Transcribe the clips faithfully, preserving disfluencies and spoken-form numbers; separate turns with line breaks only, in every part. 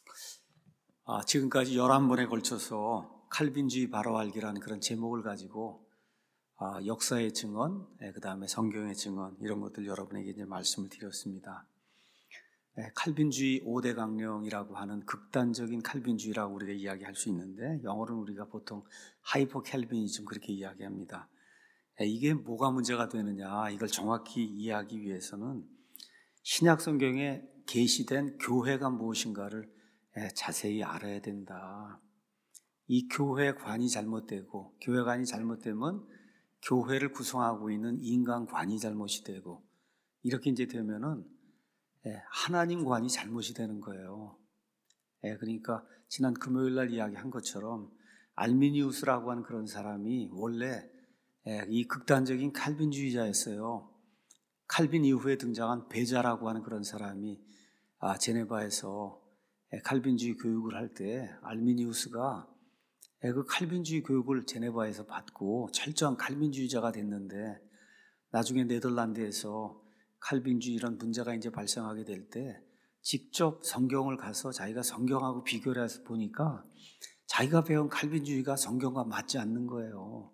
아, 지금까지 열한 번에 걸쳐서 칼빈주의 바로 알기라는 그런 제목을 가지고 아, 역사의 증언, 예, 그 다음에 성경의 증언 이런 것들 여러분에게 이제 말씀을 드렸습니다. 예, 칼빈주의 오 대 강령이라고 하는 극단적인 칼빈주의라고 우리가 이야기할 수 있는데 영어로는 우리가 보통 하이퍼 칼빈이즘 그렇게 이야기합니다. 예, 이게 뭐가 문제가 되느냐 이걸 정확히 이해하기 위해서는 신약 성경에 계시된 교회가 무엇인가를 자세히 알아야 된다. 이 교회관이 잘못되고 교회관이 잘못되면 교회를 구성하고 있는 인간관이 잘못이 되고 이렇게 이제 되면은 하나님관이 잘못이 되는 거예요. 그러니까 지난 금요일 날 이야기한 것처럼 알미니우스라고 하는 그런 사람이 원래 이 극단적인 칼빈주의자였어요. 칼빈 이후에 등장한 베자라고 하는 그런 사람이 제네바에서 칼빈주의 교육을 할 때 알미니우스가 그 칼빈주의 교육을 제네바에서 받고 철저한 칼빈주의자가 됐는데 나중에 네덜란드에서 칼빈주의 이런 문제가 이제 발생하게 될 때 직접 성경을 가서 자기가 성경하고 비교를 해서 보니까 자기가 배운 칼빈주의가 성경과 맞지 않는 거예요.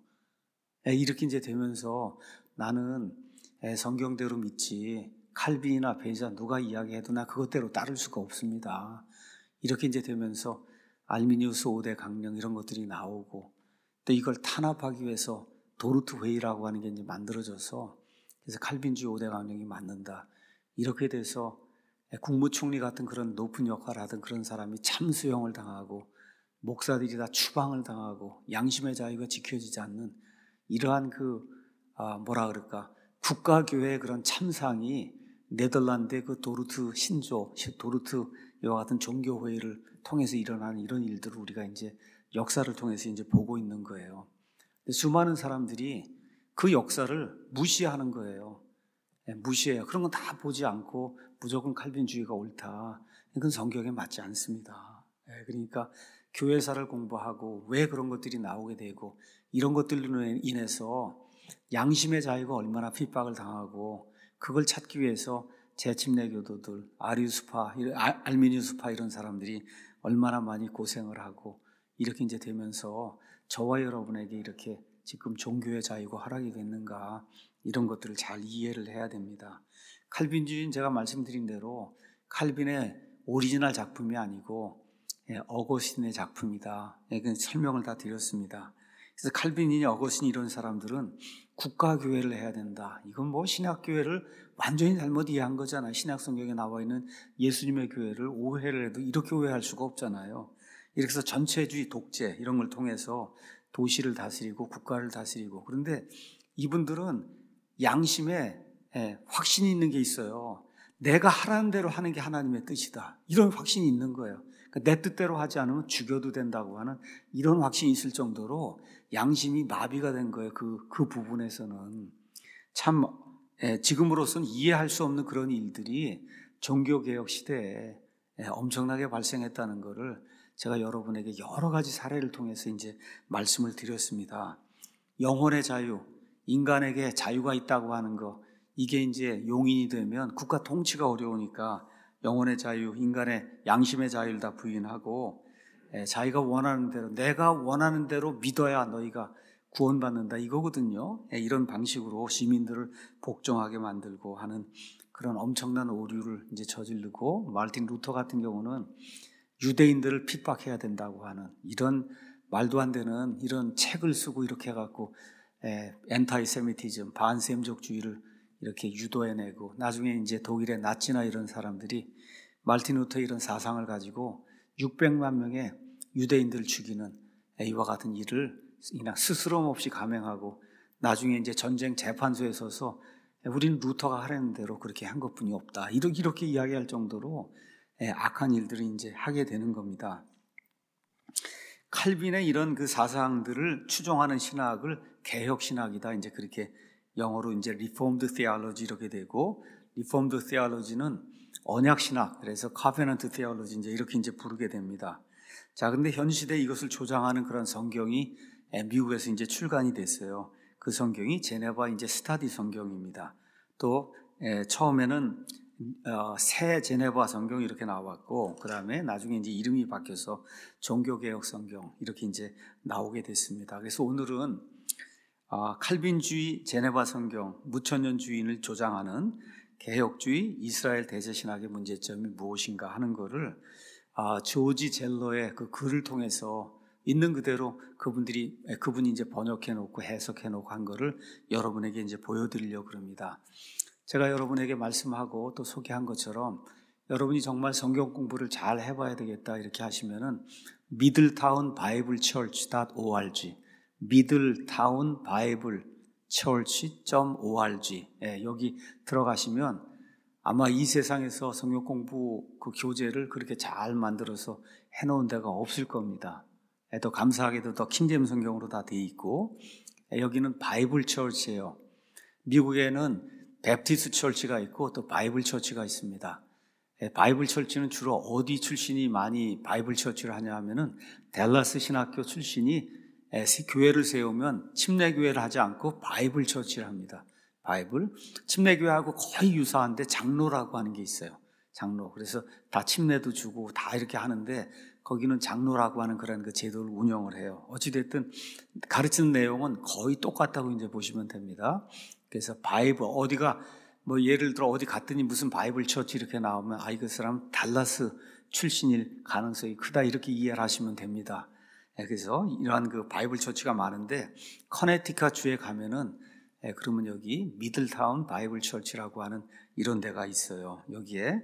이렇게 이제 되면서 나는 성경대로 믿지 칼빈이나 베자 누가 이야기해도 나 그것대로 따를 수가 없습니다. 이렇게 이제 되면서 알미니우스 오 대 강령 이런 것들이 나오고 또 이걸 탄압하기 위해서 도르트 회의라고 하는 게 이제 만들어져서 그래서 칼빈주의 오 대 강령이 맞는다. 이렇게 돼서 국무총리 같은 그런 높은 역할을 하던 그런 사람이 참수형을 당하고 목사들이 다 추방을 당하고 양심의 자유가 지켜지지 않는 이러한 그 아, 뭐라 그럴까 국가교회의 그런 참상이 네덜란드의 그 도르트 신조, 도르트 이와 같은 종교회의를 통해서 일어나는 이런 일들을 우리가 이제 역사를 통해서 이제 보고 있는 거예요. 수많은 사람들이 그 역사를 무시하는 거예요. 무시해요. 그런 건 다 보지 않고 무조건 칼빈주의가 옳다. 이건 성경에 맞지 않습니다. 그러니까 교회사를 공부하고 왜 그런 것들이 나오게 되고 이런 것들로 인해서 양심의 자유가 얼마나 핍박을 당하고 그걸 찾기 위해서 재침례 교도들, 아리우스파, 알미니우스파 이런 사람들이 얼마나 많이 고생을 하고 이렇게 이제 되면서 저와 여러분에게 이렇게 지금 종교의 자유가 허락이 됐는가 이런 것들을 잘 이해를 해야 됩니다. 칼빈주의는 제가 말씀드린 대로 칼빈의 오리지널 작품이 아니고 어거스틴의 작품이다. 그 설명을 다 드렸습니다. 그래서 칼빈이니 어거스틴 이런 사람들은 국가교회를 해야 된다. 이건 뭐 신약교회를 완전히 잘못 이해한 거잖아요. 신약 성경에 나와 있는 예수님의 교회를 오해를 해도 이렇게 오해할 수가 없잖아요. 이렇게 해서 전체주의 독재 이런 걸 통해서 도시를 다스리고 국가를 다스리고 그런데 이분들은 양심에 확신이 있는 게 있어요. 내가 하라는 대로 하는 게 하나님의 뜻이다. 이런 확신이 있는 거예요. 내 뜻대로 하지 않으면 죽여도 된다고 하는 이런 확신이 있을 정도로 양심이 마비가 된 거예요. 그, 그 부분에서는. 참, 예, 지금으로서는 이해할 수 없는 그런 일들이 종교개혁 시대에 예, 엄청나게 발생했다는 것을 제가 여러분에게 여러 가지 사례를 통해서 이제 말씀을 드렸습니다. 영혼의 자유, 인간에게 자유가 있다고 하는 거, 이게 이제 용인이 되면 국가 통치가 어려우니까 영혼의 자유, 인간의 양심의 자유를 다 부인하고 자기가 원하는 대로 내가 원하는 대로 믿어야 너희가 구원받는다 이거거든요. 이런 방식으로 시민들을 복종하게 만들고 하는 그런 엄청난 오류를 이제 저지르고 마르틴 루터 같은 경우는 유대인들을 핍박해야 된다고 하는 이런 말도 안 되는 이런 책을 쓰고 이렇게 해갖고 엔타이세미티즘, 반셈족주의를 이렇게 유도해내고 나중에 이제 독일의 나치나 이런 사람들이 마르틴 루터 이런 사상을 가지고 육백만 명의 유대인들을 죽이는 이와 같은 일을 그냥 스스럼 없이 감행하고 나중에 이제 전쟁 재판소에 서서 우리는 루터가 하라는 대로 그렇게 한 것뿐이 없다. 이렇게, 이렇게 이야기할 정도로 악한 일들을 이제 하게 되는 겁니다. 칼빈의 이런 그 사상들을 추종하는 신학을 개혁 신학이다. 이제 그렇게 영어로 이제 Reformed Theology 이렇게 되고, Reformed Theology는 언약 신학, 그래서 Covenant Theology 이제 이렇게 이제 부르게 됩니다. 자, 근데 현 시대에 이것을 조장하는 그런 성경이 미국에서 이제 출간이 됐어요. 그 성경이 제네바 이제 스타디 성경입니다. 또 처음에는 어, 새 제네바 성경 이렇게 나왔고, 그 다음에 나중에 이제 이름이 바뀌어서 종교개혁 성경 이렇게 이제 나오게 됐습니다. 그래서 오늘은 어, 칼빈주의 제네바 성경, 무천년주의인을 조장하는 개혁주의 이스라엘 대제신학의 문제점이 무엇인가 하는 거를 어, 조지 젤러의 그 글을 통해서 있는 그대로 그분들이 그분이 이제 번역해 놓고 해석해 놓고 한 거를 여러분에게 이제 보여드리려고 합니다. 제가 여러분에게 말씀하고 또 소개한 것처럼 여러분이 정말 성경 공부를 잘 해봐야 되겠다 이렇게 하시면은 미들타운 바이블 처치 닷 오알지 미들타운 바이블 처치 닷 오알지 예, 여기 들어가시면 아마 이 세상에서 성경 공부 그 교재를 그렇게 잘 만들어서 해놓은 데가 없을 겁니다. 예, 더 감사하게도 더 킹제임 성경으로 다 돼 있고 예, 여기는 바이블 처치예요. 미국에는 베프티스트 처치가 있고 또 바이블 처치가 있습니다. 바이블 처치는 주로 어디 출신이 많이 바이블 처치를 하냐 하면은 댈러스 신학교 출신이 교회를 세우면 침례교회를 하지 않고 바이블 처치를 합니다. 바이블 침례교회하고 거의 유사한데 장로라고 하는 게 있어요. 장로. 그래서 다 침례도 주고 다 이렇게 하는데 거기는 장로라고 하는 그런 그 제도를 운영을 해요. 어찌됐든 가르치는 내용은 거의 똑같다고 이제 보시면 됩니다. 그래서 바이블 어디가 뭐 예를 들어 어디 갔더니 무슨 바이블 처치 이렇게 나오면 아 그 사람 달라스 출신일 가능성이 크다 이렇게 이해를 하시면 됩니다. 그래서 이러한 그 바이블 처치가 많은데 커네티컷 주에 가면은 그러면 여기 미들타운 바이블 처치라고 하는 이런 데가 있어요. 여기에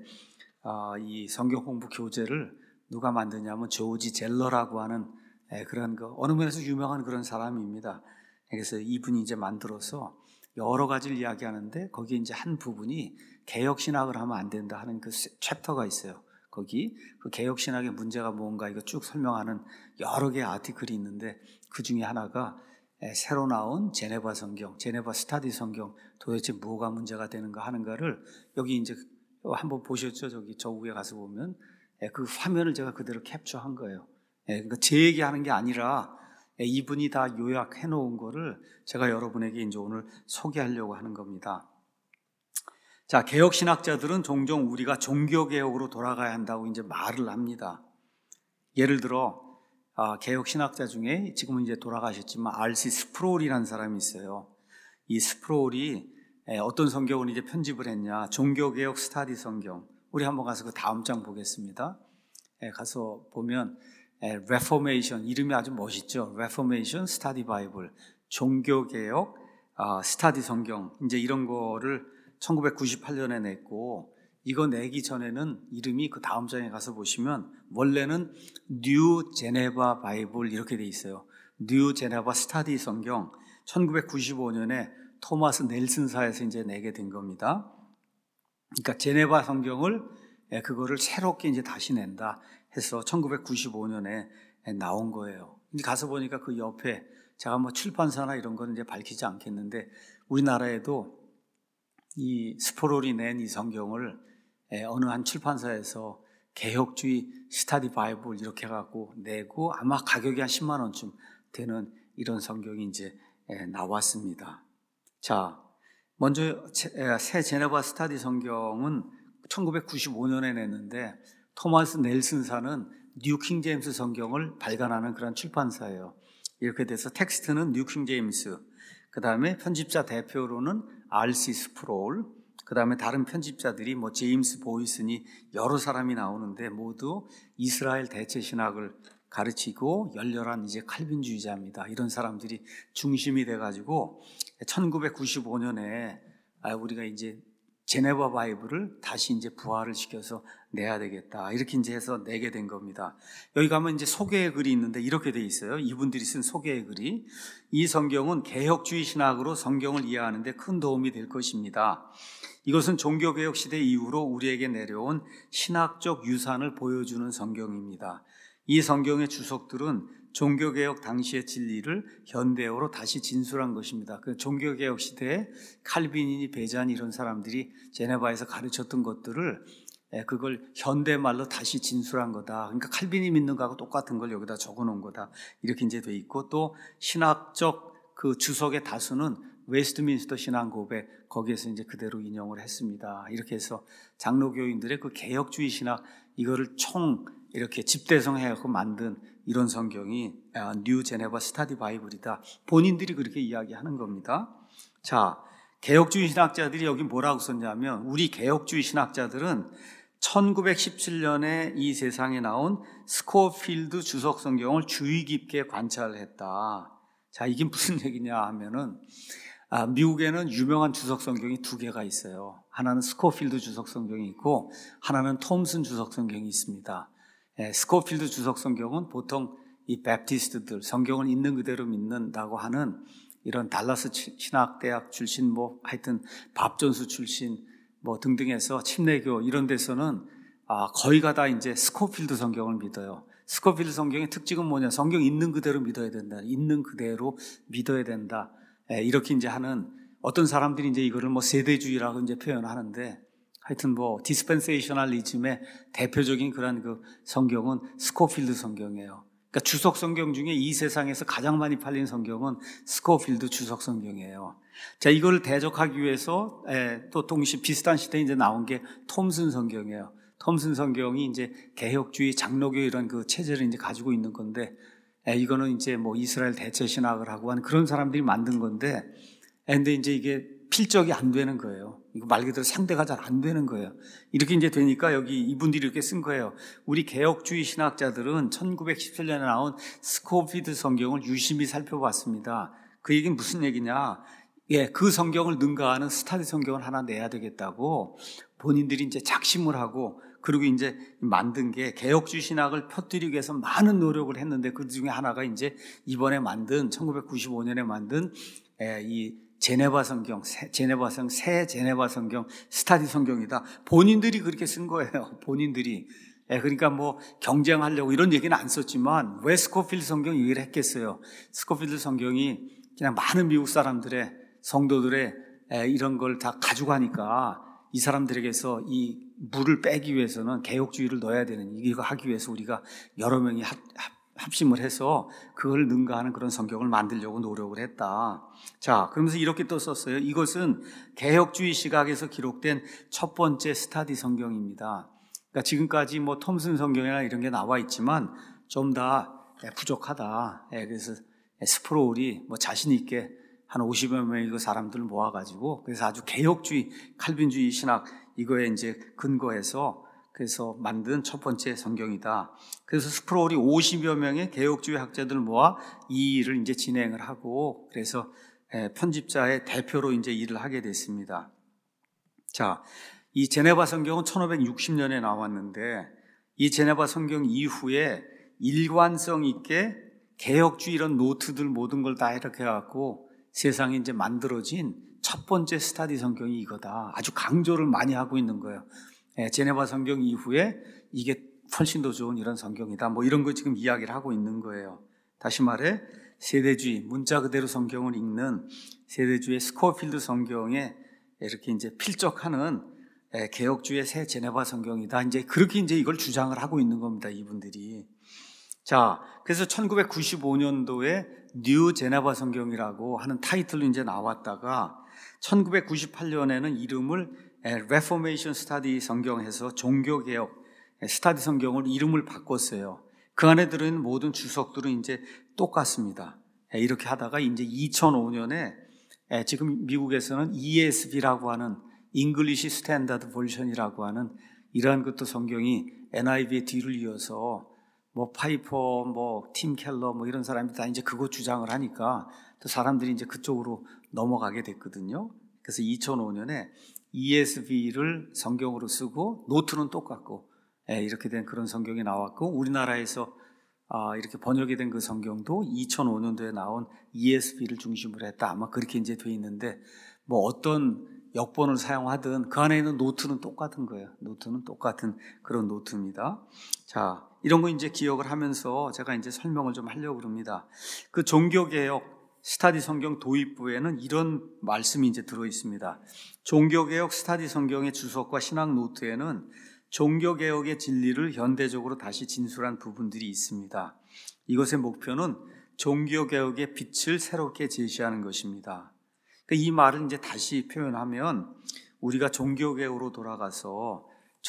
이 성경 공부 교재를 누가 만드냐면 조지 젤러라고 하는 그런 그 어느 면에서 유명한 그런 사람입니다. 그래서 이분이 이제 만들어서 여러 가지를 이야기하는데 거기에 이제 한 부분이 개혁신학을 하면 안 된다 하는 그 챕터가 있어요. 거기 그 개혁신학의 문제가 뭔가 이거 쭉 설명하는 여러 개의 아티클이 있는데 그 중에 하나가 새로 나온 제네바 성경, 제네바 스타디 성경 도대체 뭐가 문제가 되는가 하는가를 여기 이제 한번 보셨죠? 저기 저 위에 가서 보면 그 화면을 제가 그대로 캡처한 거예요. 그러니까 제 얘기하는 게 아니라 이분이 다 요약해 놓은 거를 제가 여러분에게 이제 오늘 소개하려고 하는 겁니다. 자, 개혁신학자들은 종종 우리가 종교개혁으로 돌아가야 한다고 이제 말을 합니다. 예를 들어, 아, 개혁신학자 중에 지금은 이제 돌아가셨지만 알씨 스프롤이라는 사람이 있어요. 이 스프롤이 어떤 성경을 이제 편집을 했냐, 종교개혁 스타디 성경. 우리 한번 가서 그 다음 장 보겠습니다. 가서 보면 레포메이션 이름이 아주 멋있죠. 레포메이션 스타디 바이블 종교개혁 아, 스타디 성경 이제 이런 거를 천구백구십팔 년에 냈고 이거 내기 전에는 이름이 그 다음 장에 가서 보시면 원래는 뉴 제네바 바이블 이렇게 돼 있어요. 뉴 제네바 스타디 성경 천구백구십오 년에 토마스 넬슨사에서 이제 내게 된 겁니다. 그러니까 제네바 성경을 그거를 새롭게 이제 다시 낸다 해서 천구백구십오 년에 나온 거예요. 이제 가서 보니까 그 옆에 제가 뭐 출판사나 이런 거는 이제 밝히지 않겠는데 우리나라에도 이 스포롤이 낸 이 성경을 어느 한 출판사에서 개혁주의 스타디 바이블 이렇게 해갖고 내고 아마 가격이 한 십만 원쯤 되는 이런 성경이 이제 나왔습니다. 자, 먼저 새 제네바 스타디 성경은 천구백구십오 년에 냈는데 토마스 넬슨사는 뉴 킹제임스 성경을 발간하는 그런 출판사예요. 이렇게 돼서 텍스트는 뉴 킹제임스, 그 다음에 편집자 대표로는 알씨 스프롤, 그 다음에 다른 편집자들이 뭐 제임스 보이슨이 여러 사람이 나오는데 모두 이스라엘 대체신학을 가르치고 열렬한 이제 칼빈주의자입니다. 이런 사람들이 중심이 돼가지고 천구백구십오 년에 우리가 이제 제네바 바이블을 다시 이제 부활을 시켜서 내야 되겠다. 이렇게 이제 해서 내게 된 겁니다. 여기 가면 이제 소개의 글이 있는데 이렇게 돼 있어요. 이분들이 쓴 소개의 글이 이 성경은 개혁주의 신학으로 성경을 이해하는 데 큰 도움이 될 것입니다. 이것은 종교개혁 시대 이후로 우리에게 내려온 신학적 유산을 보여주는 성경입니다. 이 성경의 주석들은 종교개혁 당시의 진리를 현대어로 다시 진술한 것입니다. 그 종교개혁 시대에 칼빈이니 베자니 이런 사람들이 제네바에서 가르쳤던 것들을 그걸 현대말로 다시 진술한 거다. 그러니까 칼빈이 믿는 거하고 똑같은 걸 여기다 적어놓은 거다. 이렇게 이제 돼 있고 또 신학적 그 주석의 다수는 웨스트민스터 신앙 고백 거기에서 이제 그대로 인용을 했습니다. 이렇게 해서 장로교인들의 그 개혁주의 신학 이거를 총 이렇게 집대성해서 만든 이런 성경이 뉴 제네바 스타디 바이블이다. 본인들이 그렇게 이야기하는 겁니다. 자, 개혁주의 신학자들이 여기 뭐라고 썼냐면 우리 개혁주의 신학자들은 천구백십칠 년에 이 세상에 나온 스코필드 주석 성경을 주의 깊게 관찰을 했다. 자, 이게 무슨 얘기냐 하면은 아, 미국에는 유명한 주석 성경이 두 개가 있어요. 하나는 스코필드 주석 성경이 있고 하나는 톰슨 주석 성경이 있습니다. 예, 스코필드 주석 성경은 보통 이 베프티스트들 성경을 있는 그대로 믿는다고 하는 이런 달라스 신학대학 출신 뭐 하여튼 밥존스 출신 뭐 등등해서 침례교 이런 데서는 아, 거의가 다 이제 스코필드 성경을 믿어요. 스코필드 성경의 특징은 뭐냐? 성경 있는 그대로 믿어야 된다. 있는 그대로 믿어야 된다. 예, 이렇게 이제 하는 어떤 사람들이 이제 이거를 뭐 세대주의라고 이제 표현하는데 하여튼 뭐 디스펜세이셔널리즘의 대표적인 그런 그 성경은 스코필드 성경이에요. 그러니까 주석 성경 중에 이 세상에서 가장 많이 팔린 성경은 스코필드 주석 성경이에요. 자, 이걸 대적하기 위해서 예, 또 동시 비슷한 시대에 이제 나온 게 톰슨 성경이에요. 톰슨 성경이 이제 개혁주의 장로교 이런 그 체제를 이제 가지고 있는 건데 예, 이거는 이제 뭐 이스라엘 대체 신학을 하고 하는 그런 사람들이 만든 건데 예, 근데 이제 이게 필적이 안 되는 거예요. 이거 말 그대로 상대가 잘 안 되는 거예요. 이렇게 이제 되니까 여기 이분들이 이렇게 쓴 거예요. 우리 개혁주의 신학자들은 천구백십칠 년에 나온 스코필드 성경을 유심히 살펴봤습니다. 그 얘기는 무슨 얘기냐? 예, 그 성경을 능가하는 스타디 성경을 하나 내야 되겠다고 본인들이 이제 작심을 하고 그리고 이제 만든 게 개혁주의 신학을 펴뜨리기 위해서 많은 노력을 했는데 그 중에 하나가 이제 이번에 만든 천구백구십오 년에 만든 이 제네바 성경, 제네바 성, 새 제네바 성경, 스타디 성경이다. 본인들이 그렇게 쓴 거예요. 본인들이. 그러니까 뭐 경쟁하려고 이런 얘기는 안 썼지만 왜 스코필드 성경 얘기를 했겠어요. 스코필드 성경이 그냥 많은 미국 사람들의 성도들의 이런 걸 다 가져가니까 이 사람들에게서 이 물을 빼기 위해서는 개혁주의를 넣어야 되는 이거 하기 위해서 우리가 여러 명이 합, 합, 합심을 해서 그걸 능가하는 그런 성경을 만들려고 노력을 했다. 자, 그러면서 이렇게 또 썼어요. 이것은 개혁주의 시각에서 기록된 첫 번째 스타디 성경입니다. 그러니까 지금까지 뭐 톰슨 성경이나 이런 게 나와 있지만 좀 다 부족하다. 그래서 스프로울이 뭐 자신 있게 한 오십여 명의 그 사람들을 모아가지고 그래서 아주 개혁주의, 칼빈주의 신학 이거에 이제 근거해서 그래서 만든 첫 번째 성경이다. 그래서 스프로울이 오십여 명의 개혁주의 학자들을 모아 이 일을 이제 진행을 하고 그래서 편집자의 대표로 이제 일을 하게 됐습니다. 자, 이 제네바 성경은 천오백육십 년에 나왔는데 이 제네바 성경 이후에 일관성 있게 개혁주의 이런 노트들 모든 걸 다 이렇게 해갖고 세상에 이제 만들어진 첫 번째 스타디 성경이 이거다. 아주 강조를 많이 하고 있는 거예요. 예, 제네바 성경 이후에 이게 훨씬 더 좋은 이런 성경이다. 뭐 이런 거 지금 이야기를 하고 있는 거예요. 다시 말해 세대주의, 문자 그대로 성경을 읽는 세대주의 스코필드 성경에 이렇게 이제 필적하는 예, 개혁주의 새 제네바 성경이다. 이제 그렇게 이제 이걸 주장을 하고 있는 겁니다. 이분들이. 자, 그래서 천구백구십오 년도에 뉴 제네바 성경이라고 하는 타이틀로 이제 나왔다가 천구백구십팔 년에는 이름을 레포메이션 스타디 성경해서 종교개혁 스타디 성경을 이름을 바꿨어요. 그 안에 들어있는 모든 주석들은 이제 똑같습니다. 이렇게 하다가 이제 이천오 년에 지금 미국에서는 이에스비라고 하는 English Standard Version이라고 하는 이러한 것도 성경이 엔아이브이의 뒤를 이어서 뭐 파이퍼, 뭐 팀 켈러, 뭐 이런 사람들이 다 이제 그거 주장을 하니까 또 사람들이 이제 그쪽으로 넘어가게 됐거든요. 그래서 이천오 년에 이에스비를 성경으로 쓰고 노트는 똑같고 예, 이렇게 된 그런 성경이 나왔고 우리나라에서 아, 이렇게 번역이 된 그 성경도 이천오 년도에 나온 이에스비를 중심으로 했다. 아마 그렇게 이제 돼 있는데 뭐 어떤 역본을 사용하든 그 안에 있는 노트는 똑같은 거예요. 노트는 똑같은 그런 노트입니다. 자, 이런 거 이제 기억을 하면서 제가 이제 설명을 좀 하려고 합니다. 그 종교개혁 스타디 성경 도입부에는 이런 말씀이 이제 들어 있습니다. 종교개혁 스타디 성경의 주석과 신학 노트에는 종교개혁의 진리를 현대적으로 다시 진술한 부분들이 있습니다. 이것의 목표는 종교개혁의 빛을 새롭게 제시하는 것입니다. 이 말을 이제 다시 표현하면 우리가 종교개혁으로 돌아가서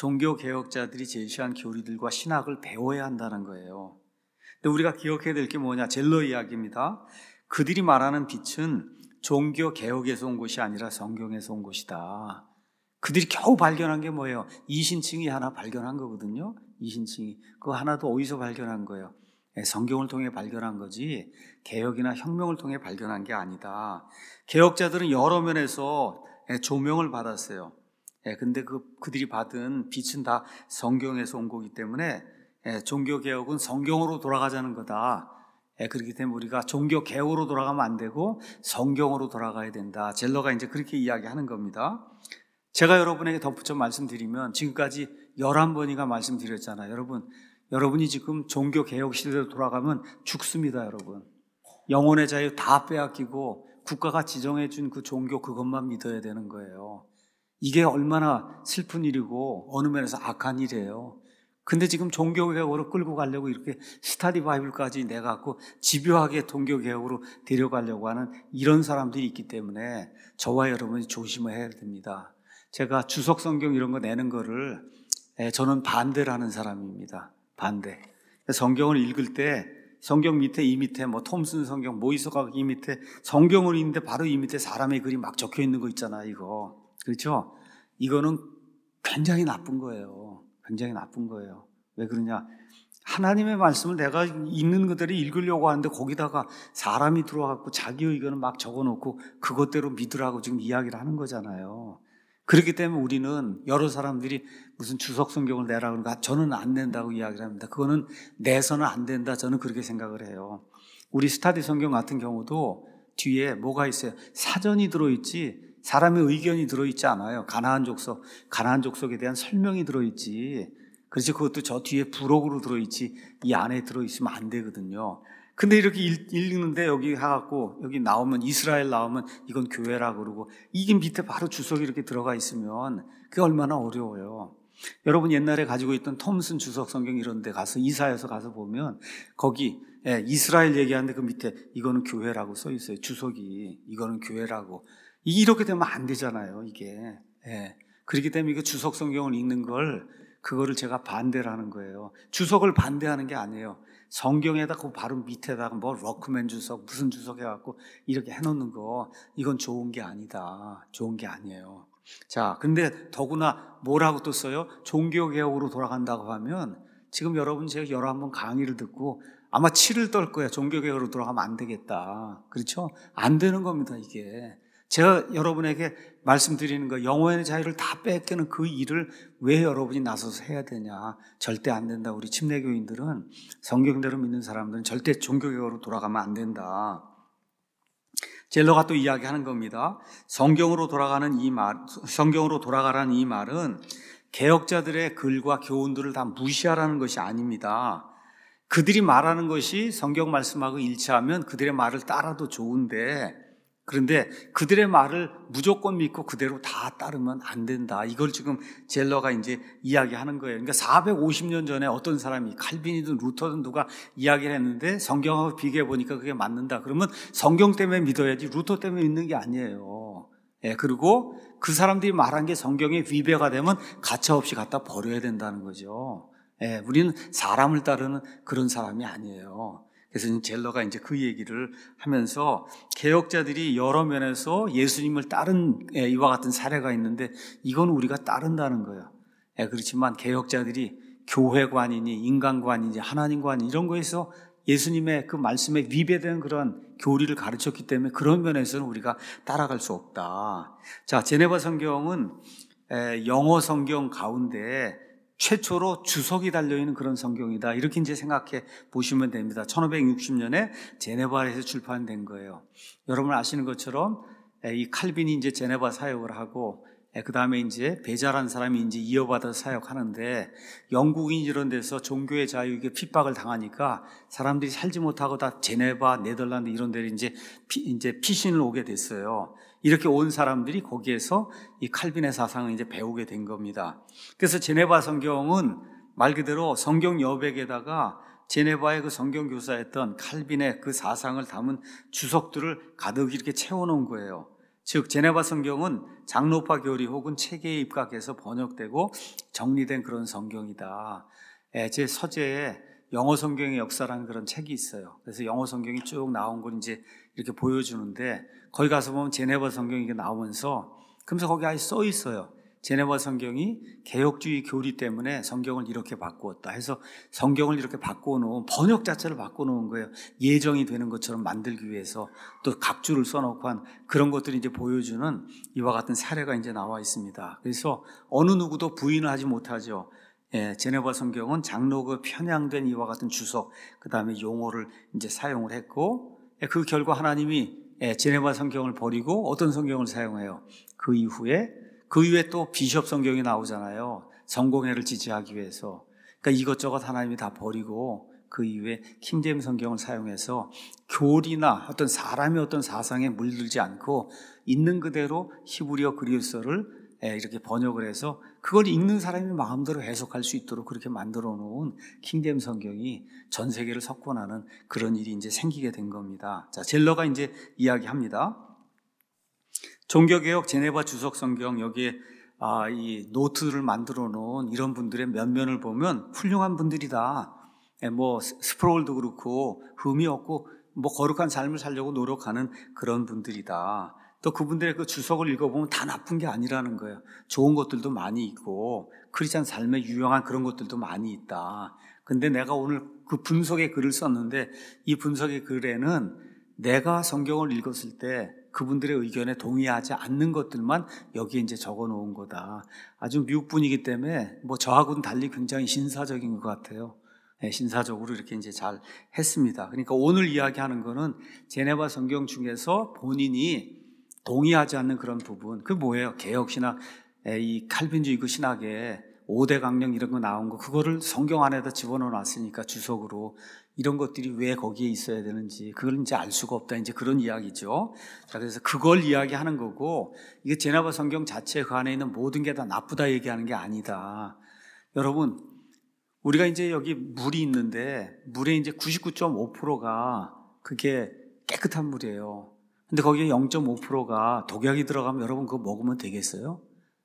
종교개혁자들이 제시한 교리들과 신학을 배워야 한다는 거예요. 근데 우리가 기억해야 될 게 뭐냐? 젤러 이야기입니다. 그들이 말하는 빛은 종교개혁에서 온 것이 아니라 성경에서 온 것이다. 그들이 겨우 발견한 게 뭐예요? 이신층이 하나 발견한 거거든요. 이신층이. 그거 하나도 어디서 발견한 거예요? 성경을 통해 발견한 거지 개혁이나 혁명을 통해 발견한 게 아니다. 개혁자들은 여러 면에서 조명을 받았어요. 근데 그, 그들이 받은 빛은 다 성경에서 온 거기 때문에 종교개혁은 성경으로 돌아가자는 거다. 그렇기 때문에 우리가 종교개혁으로 돌아가면 안 되고 성경으로 돌아가야 된다. 젤러가 이제 그렇게 이야기하는 겁니다. 제가 여러분에게 덧붙여 말씀드리면 지금까지 열한 번이나 말씀드렸잖아요. 여러분, 여러분이 지금 종교개혁 시대로 돌아가면 죽습니다, 여러분. 영혼의 자유 다 빼앗기고 국가가 지정해 준 그 종교 그것만 믿어야 되는 거예요. 이게 얼마나 슬픈 일이고 어느 면에서 악한 일이에요. 근데 지금 종교개혁으로 끌고 가려고 이렇게 스타디 바이블까지 내갖고 집요하게 종교개혁으로 데려가려고 하는 이런 사람들이 있기 때문에 저와 여러분이 조심해야 됩니다. 제가 주석 성경 이런 거 내는 거를 저는 반대를 하는 사람입니다. 반대. 성경을 읽을 때 성경 밑에 이 밑에 뭐 톰슨 성경 뭐 있어가 이 밑에 성경을 읽는데 바로 이 밑에 사람의 글이 막 적혀 있는 거 있잖아요. 이거 그렇죠? 이거는 굉장히 나쁜 거예요. 굉장히 나쁜 거예요. 왜 그러냐? 하나님의 말씀을 내가 있는 그대로 읽으려고 하는데 거기다가 사람이 들어와갖고 자기 의견을 막 적어놓고 그것대로 믿으라고 지금 이야기를 하는 거잖아요. 그렇기 때문에 우리는 여러 사람들이 무슨 주석 성경을 내라 그러니까 저는 안 낸다고 이야기를 합니다. 그거는 내서는 안 된다. 저는 그렇게 생각을 해요. 우리 스타디 성경 같은 경우도 뒤에 뭐가 있어요? 사전이 들어있지 사람의 의견이 들어있지 않아요. 가나안 족속, 가나안 족속에 대한 설명이 들어있지. 그렇지 그것도 저 뒤에 부록으로 들어있지 이 안에 들어있으면 안 되거든요. 근데 이렇게 읽, 읽는데 여기 해갖고 여기 나오면 이스라엘 나오면 이건 교회라고 그러고 이게 밑에 바로 주석이 이렇게 들어가 있으면 그게 얼마나 어려워요. 여러분 옛날에 가지고 있던 톰슨 주석 성경 이런 데 가서 이사여서 가서 보면 거기 예, 이스라엘 얘기하는데 그 밑에 이거는 교회라고 써 있어요. 주석이 이거는 교회라고. 이렇게 되면 안 되잖아요. 이게 예. 그렇기 때문에 이거 주석 성경을 읽는 걸 그거를 제가 반대를 하는 거예요. 주석을 반대하는 게 아니에요. 성경에다 그 바로 밑에다가 뭐 러크맨 주석 무슨 주석 해갖고 이렇게 해놓는 거 이건 좋은 게 아니다. 좋은 게 아니에요. 자, 근데 더구나 뭐라고 또 써요? 종교개혁으로 돌아간다고 하면 지금 여러분 제가 열한 번 강의를 듣고 아마 치를 떨 거예요. 종교개혁으로 돌아가면 안 되겠다. 그렇죠? 안 되는 겁니다. 이게 제가 여러분에게 말씀드리는 거 영혼의 자유를 다 뺏기는 그 일을 왜 여러분이 나서서 해야 되냐? 절대 안 된다. 우리 침례교인들은 성경대로 믿는 사람들은 절대 종교개혁으로 돌아가면 안 된다. 젤러가 또 이야기하는 겁니다. 성경으로 돌아가는 이 말, 성경으로 돌아가라는 이 말은 개혁자들의 글과 교훈들을 다 무시하라는 것이 아닙니다. 그들이 말하는 것이 성경 말씀하고 일치하면 그들의 말을 따라도 좋은데 그런데 그들의 말을 무조건 믿고 그대로 다 따르면 안 된다. 이걸 지금 젤러가 이제 이야기하는 거예요. 그러니까 사백오십 년 전에 어떤 사람이 칼빈이든 루터든 누가 이야기를 했는데 성경하고 비교해 보니까 그게 맞는다. 그러면 성경 때문에 믿어야지 루터 때문에 믿는 게 아니에요. 예, 그리고 그 사람들이 말한 게 성경에 위배가 되면 가차없이 갖다 버려야 된다는 거죠. 예, 우리는 사람을 따르는 그런 사람이 아니에요. 그래서 젤러가 이제 그 얘기를 하면서 개혁자들이 여러 면에서 예수님을 따른 이와 같은 사례가 있는데 이건 우리가 따른다는 거예요. 그렇지만 개혁자들이 교회관이니 인간관이니 하나님관이니 이런 거에서 예수님의 그 말씀에 위배되는 그런 교리를 가르쳤기 때문에 그런 면에서는 우리가 따라갈 수 없다. 자, 제네바 성경은 영어 성경 가운데 최초로 주석이 달려있는 그런 성경이다. 이렇게 이제 생각해 보시면 됩니다. 천오백육십 년에 제네바에서 출판된 거예요. 여러분 아시는 것처럼 이 칼빈이 이제 제네바 사역을 하고 그 다음에 이제 베자라는 사람이 이제 이어받아서 사역하는데 영국인 이런 데서 종교의 자유에 핍박을 당하니까 사람들이 살지 못하고 다 제네바, 네덜란드 이런 데를 이제 피, 이제 피신을 오게 됐어요. 이렇게 온 사람들이 거기에서 이 칼빈의 사상을 이제 배우게 된 겁니다. 그래서 제네바 성경은 말 그대로 성경 여백에다가 제네바의 그 성경 교사였던 칼빈의 그 사상을 담은 주석들을 가득 이렇게 채워놓은 거예요. 즉 제네바 성경은 장로파 교리 혹은 체계에 입각해서 번역되고 정리된 그런 성경이다. 제 서재에 영어 성경의 역사라는 그런 책이 있어요. 그래서 영어 성경이 쭉 나온 걸 이제 이렇게 보여주는데, 거기 가서 보면 제네바 성경이 이게 나오면서, 그러면서 거기 아예 써 있어요. 제네바 성경이 개혁주의 교리 때문에 성경을 이렇게 바꾸었다 해서 성경을 이렇게 바꿔놓은, 번역 자체를 바꿔놓은 거예요. 예정이 되는 것처럼 만들기 위해서 또 각주를 써놓고 한 그런 것들이 이제 보여주는 이와 같은 사례가 이제 나와 있습니다. 그래서 어느 누구도 부인을 하지 못하죠. 예, 제네바 성경은 장로가 편향된 이와 같은 주석, 그 다음에 용어를 이제 사용을 했고, 예, 그 결과 하나님이 예, 제네바 성경을 버리고 어떤 성경을 사용해요? 그 이후에 그 이후에 또 비숍 성경이 나오잖아요. 성공회를 지지하기 위해서. 그러니까 이것저것 하나님이 다 버리고 그 이후에 킹제임 성경을 사용해서 교리나 어떤 사람의 어떤 사상에 물들지 않고 있는 그대로 히브리어 그리스어를 이렇게 번역을 해서 그걸 읽는 사람이 마음대로 해석할 수 있도록 그렇게 만들어 놓은 킹제임 성경이 전 세계를 석권하는 그런 일이 이제 생기게 된 겁니다. 자, 젤러가 이제 이야기합니다. 종교개혁 제네바 주석 성경, 여기에 아, 이 노트를 만들어 놓은 이런 분들의 면면을 보면 훌륭한 분들이다. 예, 뭐 스프롤도 그렇고 흠이 없고 뭐 거룩한 삶을 살려고 노력하는 그런 분들이다. 또 그분들의 그 주석을 읽어보면 다 나쁜 게 아니라는 거예요. 좋은 것들도 많이 있고 크리스찬 삶에 유용한 그런 것들도 많이 있다. 근데 내가 오늘 그 분석의 글을 썼는데 이 분석의 글에는 내가 성경을 읽었을 때 그분들의 의견에 동의하지 않는 것들만 여기에 이제 적어 놓은 거다. 아주 미국 분이기 때문에 뭐 저하고는 달리 굉장히 신사적인 것 같아요. 네, 신사적으로 이렇게 이제 잘 했습니다. 그러니까 오늘 이야기하는 거는 제네바 성경 중에서 본인이 동의하지 않는 그런 부분, 그 뭐예요? 개혁신학, 이 칼빈주의 그 신학에 오대 강령 이런 거 나온 거, 그거를 성경 안에다 집어넣어 놨으니까 주석으로 이런 것들이 왜 거기에 있어야 되는지 그걸 이제 알 수가 없다, 이제 그런 이야기죠. 자, 그래서 그걸 이야기하는 거고, 이게 제네바 성경 자체 그 안에 있는 모든 게 다 나쁘다 얘기하는 게 아니다. 여러분, 우리가 이제 여기 물이 있는데 물의 이제 구십구 점 오 퍼센트가 그게 깨끗한 물이에요. 근데 거기에 영 점 오 퍼센트가 독약이 들어가면 여러분 그거 먹으면 되겠어요?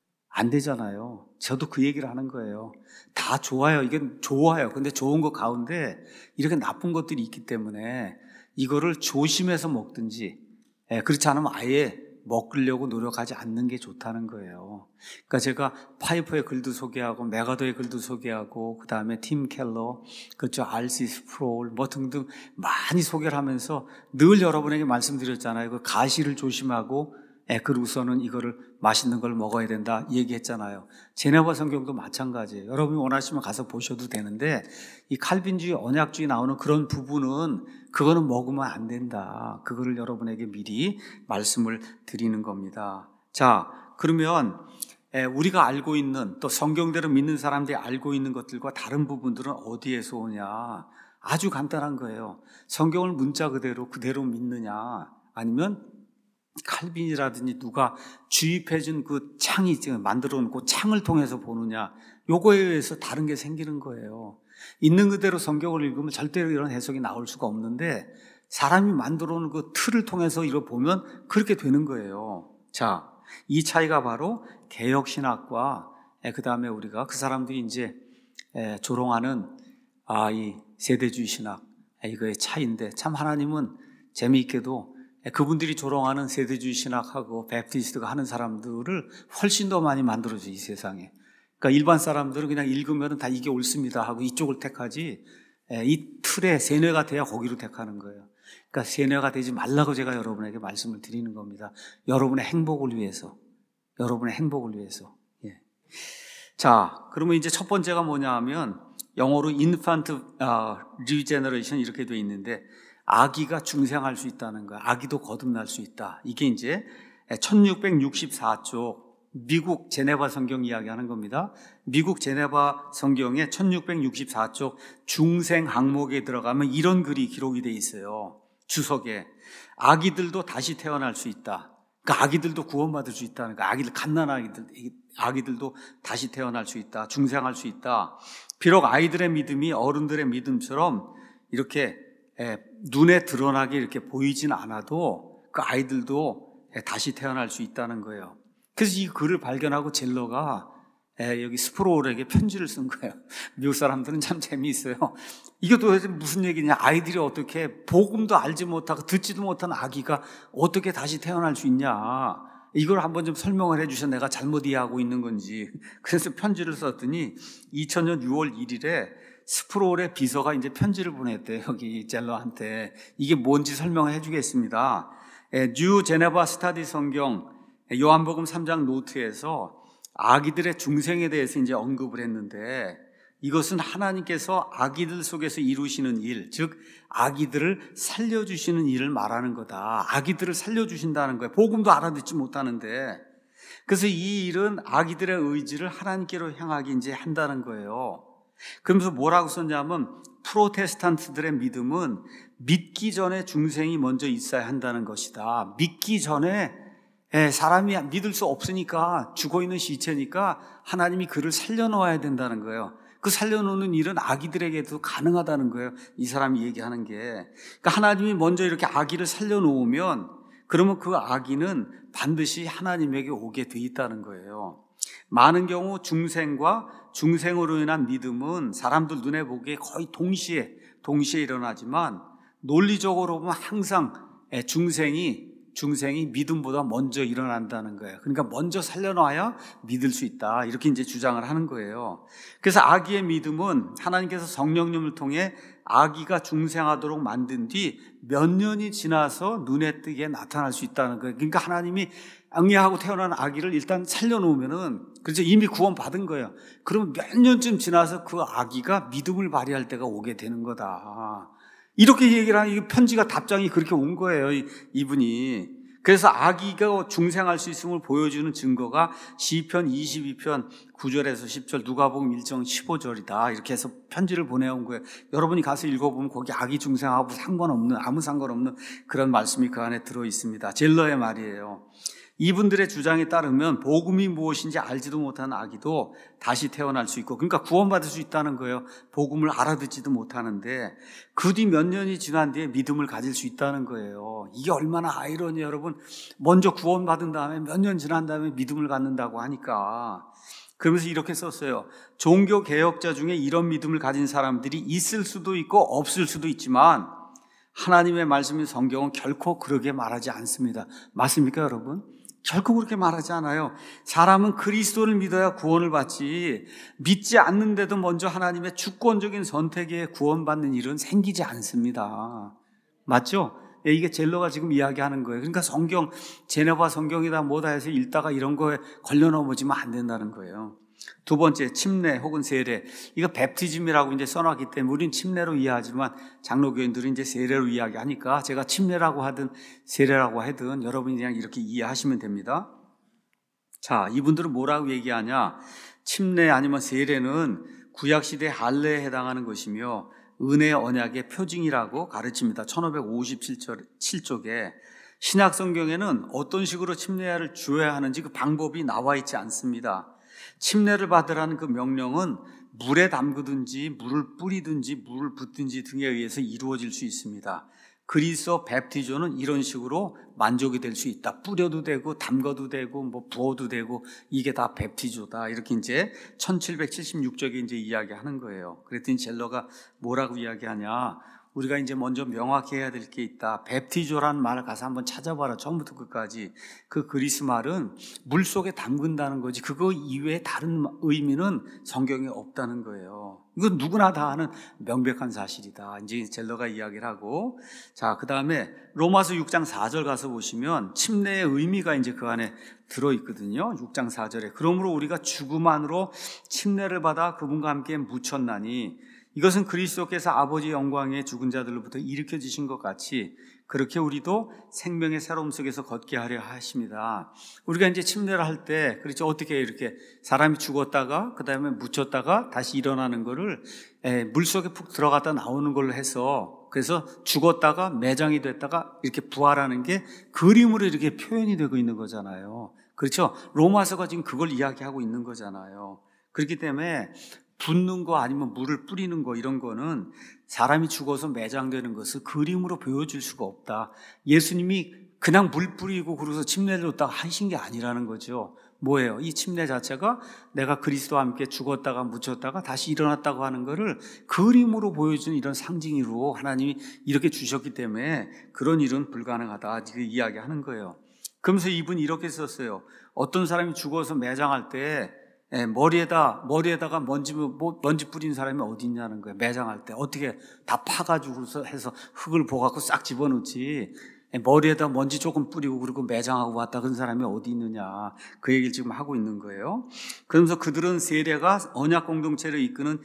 안 되잖아요. 저도 그 얘기를 하는 거예요. 다 좋아요. 이게 좋아요. 근데 좋은 거 가운데 이렇게 나쁜 것들이 있기 때문에 이거를 조심해서 먹든지, 예, 그렇지 않으면 아예 먹으려고 노력하지 않는 게 좋다는 거예요. 그러니까 제가 파이퍼의 글도 소개하고 메가더의 글도 소개하고 그 다음에 팀 켈러, 그렇죠, 알시 스프롤 뭐 등등 많이 소개를 하면서 늘 여러분에게 말씀드렸잖아요. 그 가시를 조심하고, 예, 그리고서는 이거를 맛있는 걸 먹어야 된다 얘기했잖아요. 제네바 성경도 마찬가지예요. 여러분이 원하시면 가서 보셔도 되는데 이 칼빈주의, 언약주의 나오는 그런 부분은 그거는 먹으면 안 된다. 그거를 여러분에게 미리 말씀을 드리는 겁니다. 자, 그러면 우리가 알고 있는, 또 성경대로 믿는 사람들이 알고 있는 것들과 다른 부분들은 어디에서 오냐? 아주 간단한 거예요. 성경을 문자 그대로 그대로 믿느냐, 아니면 칼빈이라든지 누가 주입해준 그 창이 만들어 놓고 창을 통해서 보느냐, 요거에 의해서 다른 게 생기는 거예요. 있는 그대로 성경을 읽으면 절대로 이런 해석이 나올 수가 없는데 사람이 만들어 놓은 그 틀을 통해서 이걸 보면 그렇게 되는 거예요. 자, 이 차이가 바로 개혁신학과 그 다음에 우리가 그 사람들이 이제 조롱하는 아, 이 세대주의 신학, 이거의 차이인데, 참 하나님은 재미있게도 그분들이 조롱하는 세대주의 신학하고 베프티스트가 하는 사람들을 훨씬 더 많이 만들어줘, 이 세상에. 그러니까 일반 사람들은 그냥 읽으면 다 이게 옳습니다 하고 이쪽을 택하지, 이 틀에 세뇌가 돼야 거기로 택하는 거예요. 그러니까 세뇌가 되지 말라고 제가 여러분에게 말씀을 드리는 겁니다. 여러분의 행복을 위해서, 여러분의 행복을 위해서. 예. 자, 그러면 이제 첫 번째가 뭐냐 하면 영어로 infant regeneration 이렇게 돼 있는데, 아기가 중생할 수 있다는 거야. 아기도 거듭날 수 있다. 이게 이제 천육백육십사 쪽 미국 제네바 성경 이야기하는 겁니다. 미국 제네바 성경의 천육백육십사 쪽 중생 항목에 들어가면 이런 글이 기록이 돼 있어요. 주석에 아기들도 다시 태어날 수 있다. 그러니까 아기들도 구원받을 수 있다는 거야. 아기들, 갓난 아기들, 아기들도 다시 태어날 수 있다. 중생할 수 있다. 비록 아이들의 믿음이 어른들의 믿음처럼 이렇게 예, 눈에 드러나게 이렇게 보이진 않아도 그 아이들도 다시 태어날 수 있다는 거예요. 그래서 이 글을 발견하고 젤러가 여기 스프로울에게 편지를 쓴 거예요. 미국 사람들은 참 재미있어요. 이게 도대체 무슨 얘기냐. 아이들이 어떻게 복음도 알지 못하고 듣지도 못한 아기가 어떻게 다시 태어날 수 있냐. 이걸 한번 좀 설명을 해주셔. 내가 잘못 이해하고 있는 건지. 그래서 편지를 썼더니 이천 년 유월 일일에 스프로울의 비서가 이제 편지를 보냈대요. 여기 젤러한테. 이게 뭔지 설명해 주겠습니다. 뉴 제네바 스타디 성경 요한복음 삼 장 노트에서 아기들의 중생에 대해서 이제 언급을 했는데, 이것은 하나님께서 아기들 속에서 이루시는 일, 즉 아기들을 살려주시는 일을 말하는 거다. 아기들을 살려주신다는 거예요. 복음도 알아듣지 못하는데. 그래서 이 일은 아기들의 의지를 하나님께로 향하게 이제 한다는 거예요. 그러면서 뭐라고 썼냐면, 프로테스탄트들의 믿음은 믿기 전에 중생이 먼저 있어야 한다는 것이다. 믿기 전에 사람이 믿을 수 없으니까, 죽어있는 시체니까 하나님이 그를 살려놓아야 된다는 거예요. 그 살려놓는 일은 아기들에게도 가능하다는 거예요. 이 사람이 얘기하는 게. 그러니까 하나님이 먼저 이렇게 아기를 살려놓으면, 그러면 그 아기는 반드시 하나님에게 오게 돼 있다는 거예요. 많은 경우 중생과 중생으로 인한 믿음은 사람들 눈에 보기에 거의 동시에 동시에 일어나지만, 논리적으로 보면 항상 중생이 중생이 믿음보다 먼저 일어난다는 거예요. 그러니까 먼저 살려놔야 믿을 수 있다. 이렇게 이제 주장을 하는 거예요. 그래서 아기의 믿음은 하나님께서 성령님을 통해 아기가 중생하도록 만든 뒤 몇 년이 지나서 눈에 띄게 나타날 수 있다는 거예요. 그러니까 하나님이 ang애하고 태어난 아기를 일단 살려놓으면은, 그래서 이미 구원받은 거예요. 그러면 몇 년쯤 지나서 그 아기가 믿음을 발휘할 때가 오게 되는 거다. 이렇게 얘기를 하는, 이 편지가 답장이 그렇게 온 거예요, 이분이. 그래서 아기가 중생할 수 있음을 보여주는 증거가 시편 이십이 편 구 절에서 십 절, 누가복음 일 장 십오 절이다. 이렇게 해서 편지를 보내온 거예요. 여러분이 가서 읽어보면 거기 아기 중생하고 상관없는, 아무 상관없는 그런 말씀이 그 안에 들어 있습니다. 젤러의 말이에요. 이분들의 주장에 따르면 복음이 무엇인지 알지도 못하는 아기도 다시 태어날 수 있고, 그러니까 구원받을 수 있다는 거예요. 복음을 알아듣지도 못하는데 그 뒤 몇 년이 지난 뒤에 믿음을 가질 수 있다는 거예요. 이게 얼마나 아이러니해요, 여러분. 먼저 구원받은 다음에 몇 년 지난 다음에 믿음을 갖는다고 하니까. 그러면서 이렇게 썼어요. 종교 개혁자 중에 이런 믿음을 가진 사람들이 있을 수도 있고 없을 수도 있지만, 하나님의 말씀인 성경은 결코 그렇게 말하지 않습니다. 맞습니까, 여러분? 결코 그렇게 말하지 않아요. 사람은 그리스도를 믿어야 구원을 받지, 믿지 않는데도 먼저 하나님의 주권적인 선택에 구원받는 일은 생기지 않습니다. 맞죠? 이게 젤러가 지금 이야기하는 거예요. 그러니까 성경, 제네바 성경이다 뭐다 해서 읽다가 이런 거에 걸려 넘어지면 안 된다는 거예요. 두 번째, 침례 혹은 세례. 이거 베프티즘이라고 이제 써놨기 때문에 우리는 침례로 이해하지만 장로교인들은 이제 세례로 이야기하니까 제가 침례라고 하든 세례라고 하든 여러분이 그냥 이렇게 이해하시면 됩니다. 자, 이분들은 뭐라고 얘기하냐? 침례 아니면 세례는 구약시대 할례에 해당하는 것이며 은혜의 언약의 표징이라고 가르칩니다. 천오백오십칠 쪽에 신약 성경에는 어떤 식으로 침례를 주어야 하는지 그 방법이 나와 있지 않습니다. 침례를 받으라는 그 명령은 물에 담그든지 물을 뿌리든지 물을 붓든지 등에 의해서 이루어질 수 있습니다. 그리스도 베프티조는 이런 식으로 만족이 될 수 있다. 뿌려도 되고 담궈도 되고 뭐 부어도 되고, 이게 다 베프티조다. 이렇게 이제 천칠백칠십육 쪽에 이제 이야기하는 거예요. 그랬더니 젤러가 뭐라고 이야기하냐? 우리가 이제 먼저 명확히 해야 될 게 있다. 베프티조라는 말을 가서 한번 찾아봐라. 처음부터 끝까지. 그 그리스 말은 물 속에 담근다는 거지, 그거 이외에 다른 의미는 성경에 없다는 거예요. 이건 누구나 다 아는 명백한 사실이다. 이제 젤러가 이야기를 하고, 자, 그 다음에 로마서 육 장 사 절 가서 보시면 침례의 의미가 이제 그 안에 들어있거든요. 육 장 사 절에. 그러므로 우리가 죽음 안으로 침례를 받아 그분과 함께 묻혔나니 이것은 그리스도께서 아버지의 영광에 죽은 자들로부터 일으켜지신 것 같이 그렇게 우리도 생명의 새로움 속에서 걷게 하려 하십니다. 우리가 이제 침례를 할 때, 그렇죠, 어떻게 이렇게 사람이 죽었다가 그 다음에 묻혔다가 다시 일어나는 거를 물 속에 푹 들어갔다 나오는 걸로 해서, 그래서 죽었다가 매장이 됐다가 이렇게 부활하는 게 그림으로 이렇게 표현이 되고 있는 거잖아요. 그렇죠? 로마서가 지금 그걸 이야기하고 있는 거잖아요. 그렇기 때문에 붓는 거 아니면 물을 뿌리는 거, 이런 거는 사람이 죽어서 매장되는 것을 그림으로 보여줄 수가 없다. 예수님이 그냥 물 뿌리고 그러고서 침례를 줬다가 하신 게 아니라는 거죠. 뭐예요? 이 침례 자체가 내가 그리스도와 함께 죽었다가 묻혔다가 다시 일어났다고 하는 거를 그림으로 보여주는 이런 상징으로 하나님이 이렇게 주셨기 때문에 그런 일은 불가능하다 이렇게 이야기하는 거예요. 그러면서 이분이 이렇게 썼어요. 어떤 사람이 죽어서 매장할 때 머리에다, 머리에다가 먼지, 먼지 뿌린 사람이 어디 있냐는 거예요. 매장할 때. 어떻게 다 파가지고 해서 흙을 보갖고 싹 집어넣지. 머리에다 먼지 조금 뿌리고 그리고 매장하고 왔다 그런 사람이 어디 있느냐. 그 얘기를 지금 하고 있는 거예요. 그러면서 그들은 세례가 언약 공동체를 이끄는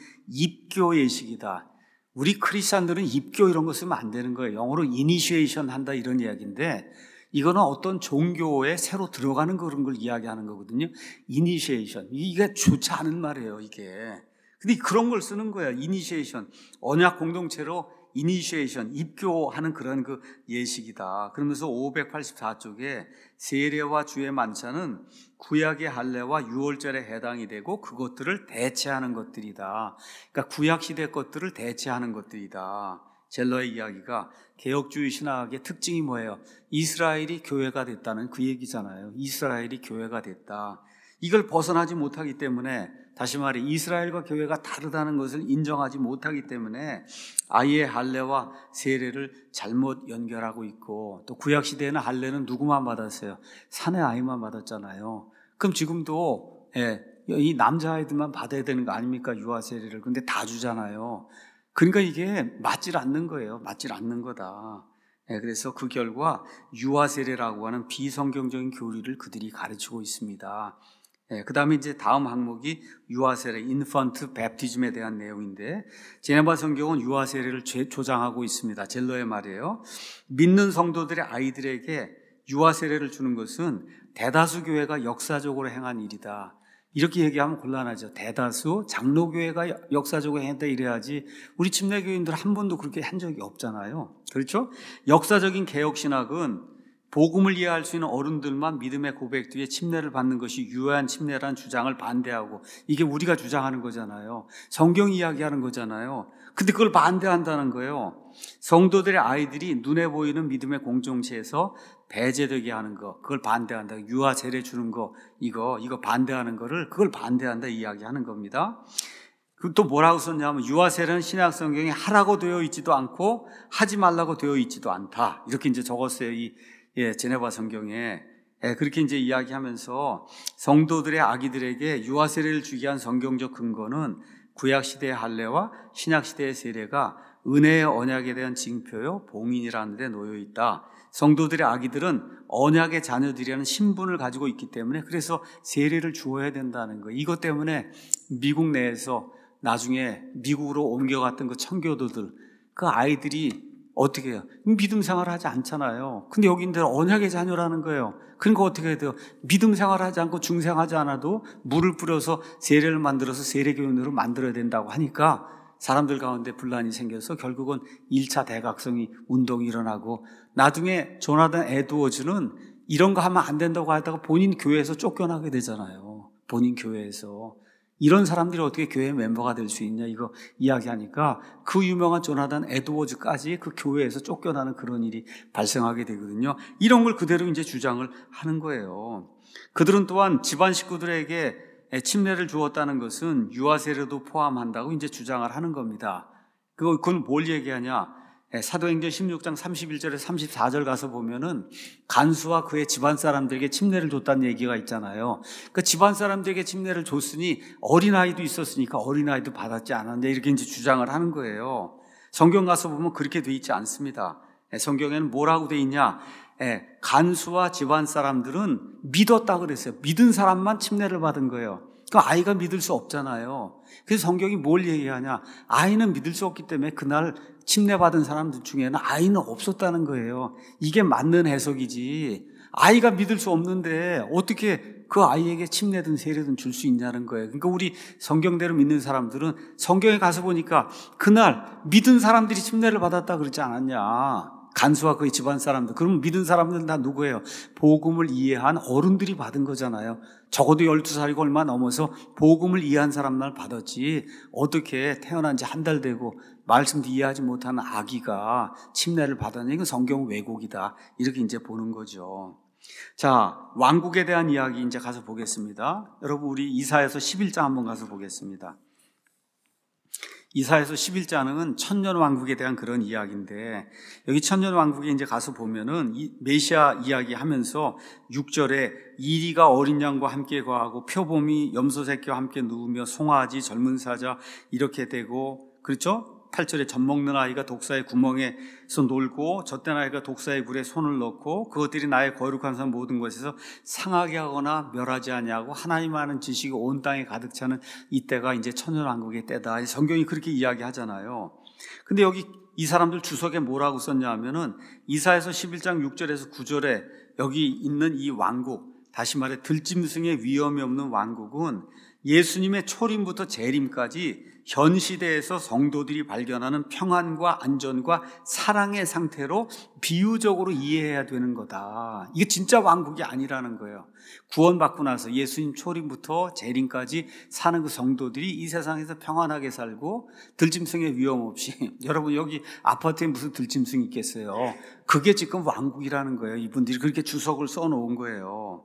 입교 예식이다. 우리 크리스찬들은 입교 이런 거 쓰면 안 되는 거예요. 영어로 이니시에이션 한다 이런 이야기인데 이거는 어떤 종교에 새로 들어가는 그런 걸 이야기하는 거거든요. 이니시에이션. 이게 좋지 않은 말이에요, 이게. 근데 그런 걸 쓰는 거야, 이니시에이션. 언약 공동체로 이니시에이션, 입교하는 그런 그 예식이다. 그러면서 오백팔십사 쪽에 세례와 주의 만찬은 구약의 할례와 유월절에 해당이 되고 그것들을 대체하는 것들이다. 그러니까 구약 시대 것들을 대체하는 것들이다. 젤러의 이야기가 개혁주의 신학의 특징이 뭐예요? 이스라엘이 교회가 됐다는 그 얘기잖아요. 이스라엘이 교회가 됐다. 이걸 벗어나지 못하기 때문에 다시 말해 이스라엘과 교회가 다르다는 것을 인정하지 못하기 때문에 아예 할례와 세례를 잘못 연결하고 있고 또 구약시대에는 할례는 누구만 받았어요? 사내 아이만 받았잖아요. 그럼 지금도 예, 이 남자아이들만 받아야 되는 거 아닙니까? 유아 세례를. 근데 다 주잖아요. 그러니까 이게 맞질 않는 거예요. 맞질 않는 거다. 예, 그래서 그 결과 유아 세례라고 하는 비성경적인 교리를 그들이 가르치고 있습니다. 예, 그 다음에 이제 다음 항목이 유아 세례, 인펀트 베프티즘에 대한 내용인데 제네바 성경은 유아 세례를 조장하고 있습니다. 젤러의 말이에요. 믿는 성도들의 아이들에게 유아 세례를 주는 것은 대다수 교회가 역사적으로 행한 일이다. 이렇게 얘기하면 곤란하죠. 대다수 장로교회가 역사적으로 했다 이래야지 우리 침례교인들 한 번도 그렇게 한 적이 없잖아요. 그렇죠? 역사적인 개혁신학은 복음을 이해할 수 있는 어른들만 믿음의 고백 뒤에 침례를 받는 것이 유효한 침례라는 주장을 반대하고 이게 우리가 주장하는 거잖아요. 성경 이야기하는 거잖아요. 근데 그걸 반대한다는 거예요. 성도들의 아이들이 눈에 보이는 믿음의 공동체에서 배제되게 하는 거, 그걸 반대한다. 유아 세례 주는 거, 이거 이거 반대하는 거를 그걸 반대한다 이야기하는 겁니다. 또 뭐라고 썼냐면 유아 세례는 신약 성경에 하라고 되어 있지도 않고 하지 말라고 되어 있지도 않다. 이렇게 이제 적었어요. 이 예, 제네바 성경에. 예, 그렇게 이제 이야기하면서 성도들의 아기들에게 유아 세례를 주게 한 성경적 근거는 구약 시대의 할례와 신약 시대의 세례가 은혜의 언약에 대한 징표요 봉인이라는 데 놓여 있다. 성도들의 아기들은 언약의 자녀들이라는 신분을 가지고 있기 때문에 그래서 세례를 주어야 된다는 거예요. 이것 때문에 미국 내에서 나중에 미국으로 옮겨갔던 그 청교도들 그 아이들이 어떻게 해요? 믿음 생활을 하지 않잖아요. 근데 여기인데 언약의 자녀라는 거예요. 그러니까 어떻게 해야 돼요? 믿음 생활을 하지 않고 중생하지 않아도 물을 뿌려서 세례를 만들어서 세례교인으로 만들어야 된다고 하니까 사람들 가운데 분란이 생겨서 결국은 일 차 대각성이 운동이 일어나고 나중에 조나단 에드워즈는 이런 거 하면 안 된다고 하다가 본인 교회에서 쫓겨나게 되잖아요. 본인 교회에서. 이런 사람들이 어떻게 교회 멤버가 될 수 있냐 이거 이야기하니까 그 유명한 조나단 에드워즈까지 그 교회에서 쫓겨나는 그런 일이 발생하게 되거든요. 이런 걸 그대로 이제 주장을 하는 거예요. 그들은 또한 집안 식구들에게 침례를 주었다는 것은 유아 세례도 포함한다고 이제 주장을 하는 겁니다. 그건 뭘 얘기하냐? 사도행전 십육 장 삼십일 절에서 삼십사 절 가서 보면은 간수와 그의 집안 사람들에게 침례를 줬다는 얘기가 있잖아요. 그 집안 사람들에게 침례를 줬으니 어린아이도 있었으니까 어린아이도 받았지 않았냐 이렇게 이제 주장을 하는 거예요. 성경 가서 보면 그렇게 돼 있지 않습니다. 성경에는 뭐라고 돼 있냐? 간수와 집안 사람들은 믿었다 그랬어요. 믿은 사람만 침례를 받은 거예요. 그 아이가 믿을 수 없잖아요. 그래서 성경이 뭘 얘기하냐? 아이는 믿을 수 없기 때문에 그날 침례받은 사람들 중에는 아이는 없었다는 거예요. 이게 맞는 해석이지. 아이가 믿을 수 없는데 어떻게 그 아이에게 침례든 세례든 줄 수 있냐는 거예요. 그러니까 우리 성경대로 믿는 사람들은 성경에 가서 보니까 그날 믿은 사람들이 침례를 받았다 그러지 않았냐. 간수와 그의 집안 사람들. 그러면 믿은 사람들은 다 누구예요? 복음을 이해한 어른들이 받은 거잖아요. 적어도 열두 살이고 얼마 넘어서 복음을 이해한 사람만 받았지, 어떻게 태어난 지 한 달 되고 말씀도 이해하지 못하는 아기가 침례를 받았냐. 이건 성경 왜곡이다. 이렇게 이제 보는 거죠. 자, 왕국에 대한 이야기 이제 가서 보겠습니다. 여러분, 우리 이사야서 십일 장 한번 가서 보겠습니다. 이사야서 십일 장은 천년 왕국에 대한 그런 이야기인데, 여기 천년 왕국에 이제 가서 보면은 이 메시아 이야기 하면서 육 절에 이리가 어린 양과 함께 거하고 표범이 염소 새끼와 함께 누우며 송아지 젊은 사자 이렇게 되고, 그렇죠? 팔 절에 젖 먹는 아이가 독사의 구멍에서 놀고 젖된 아이가 독사의 굴에 손을 넣고 그것들이 나의 거룩한 산 모든 것에서 상하게 하거나 멸하지 아니하고 하나님 아는 지식이 온 땅에 가득 차는 이때가 이제 천년왕국의 때다. 성경이 그렇게 이야기하잖아요. 근데 여기 이 사람들 주석에 뭐라고 썼냐 하면은 이사야서 십일 장 육 절에서 구 절에 여기 있는 이 왕국, 다시 말해 들짐승의 위험이 없는 왕국은 예수님의 초림부터 재림까지 현 시대에서 성도들이 발견하는 평안과 안전과 사랑의 상태로 비유적으로 이해해야 되는 거다. 이게 진짜 왕국이 아니라는 거예요. 구원받고 나서 예수님 초림부터 재림까지 사는 그 성도들이 이 세상에서 평안하게 살고 들짐승의 위험 없이, 여러분 여기 아파트에 무슨 들짐승이 있겠어요? 그게 지금 왕국이라는 거예요. 이분들이 그렇게 주석을 써놓은 거예요.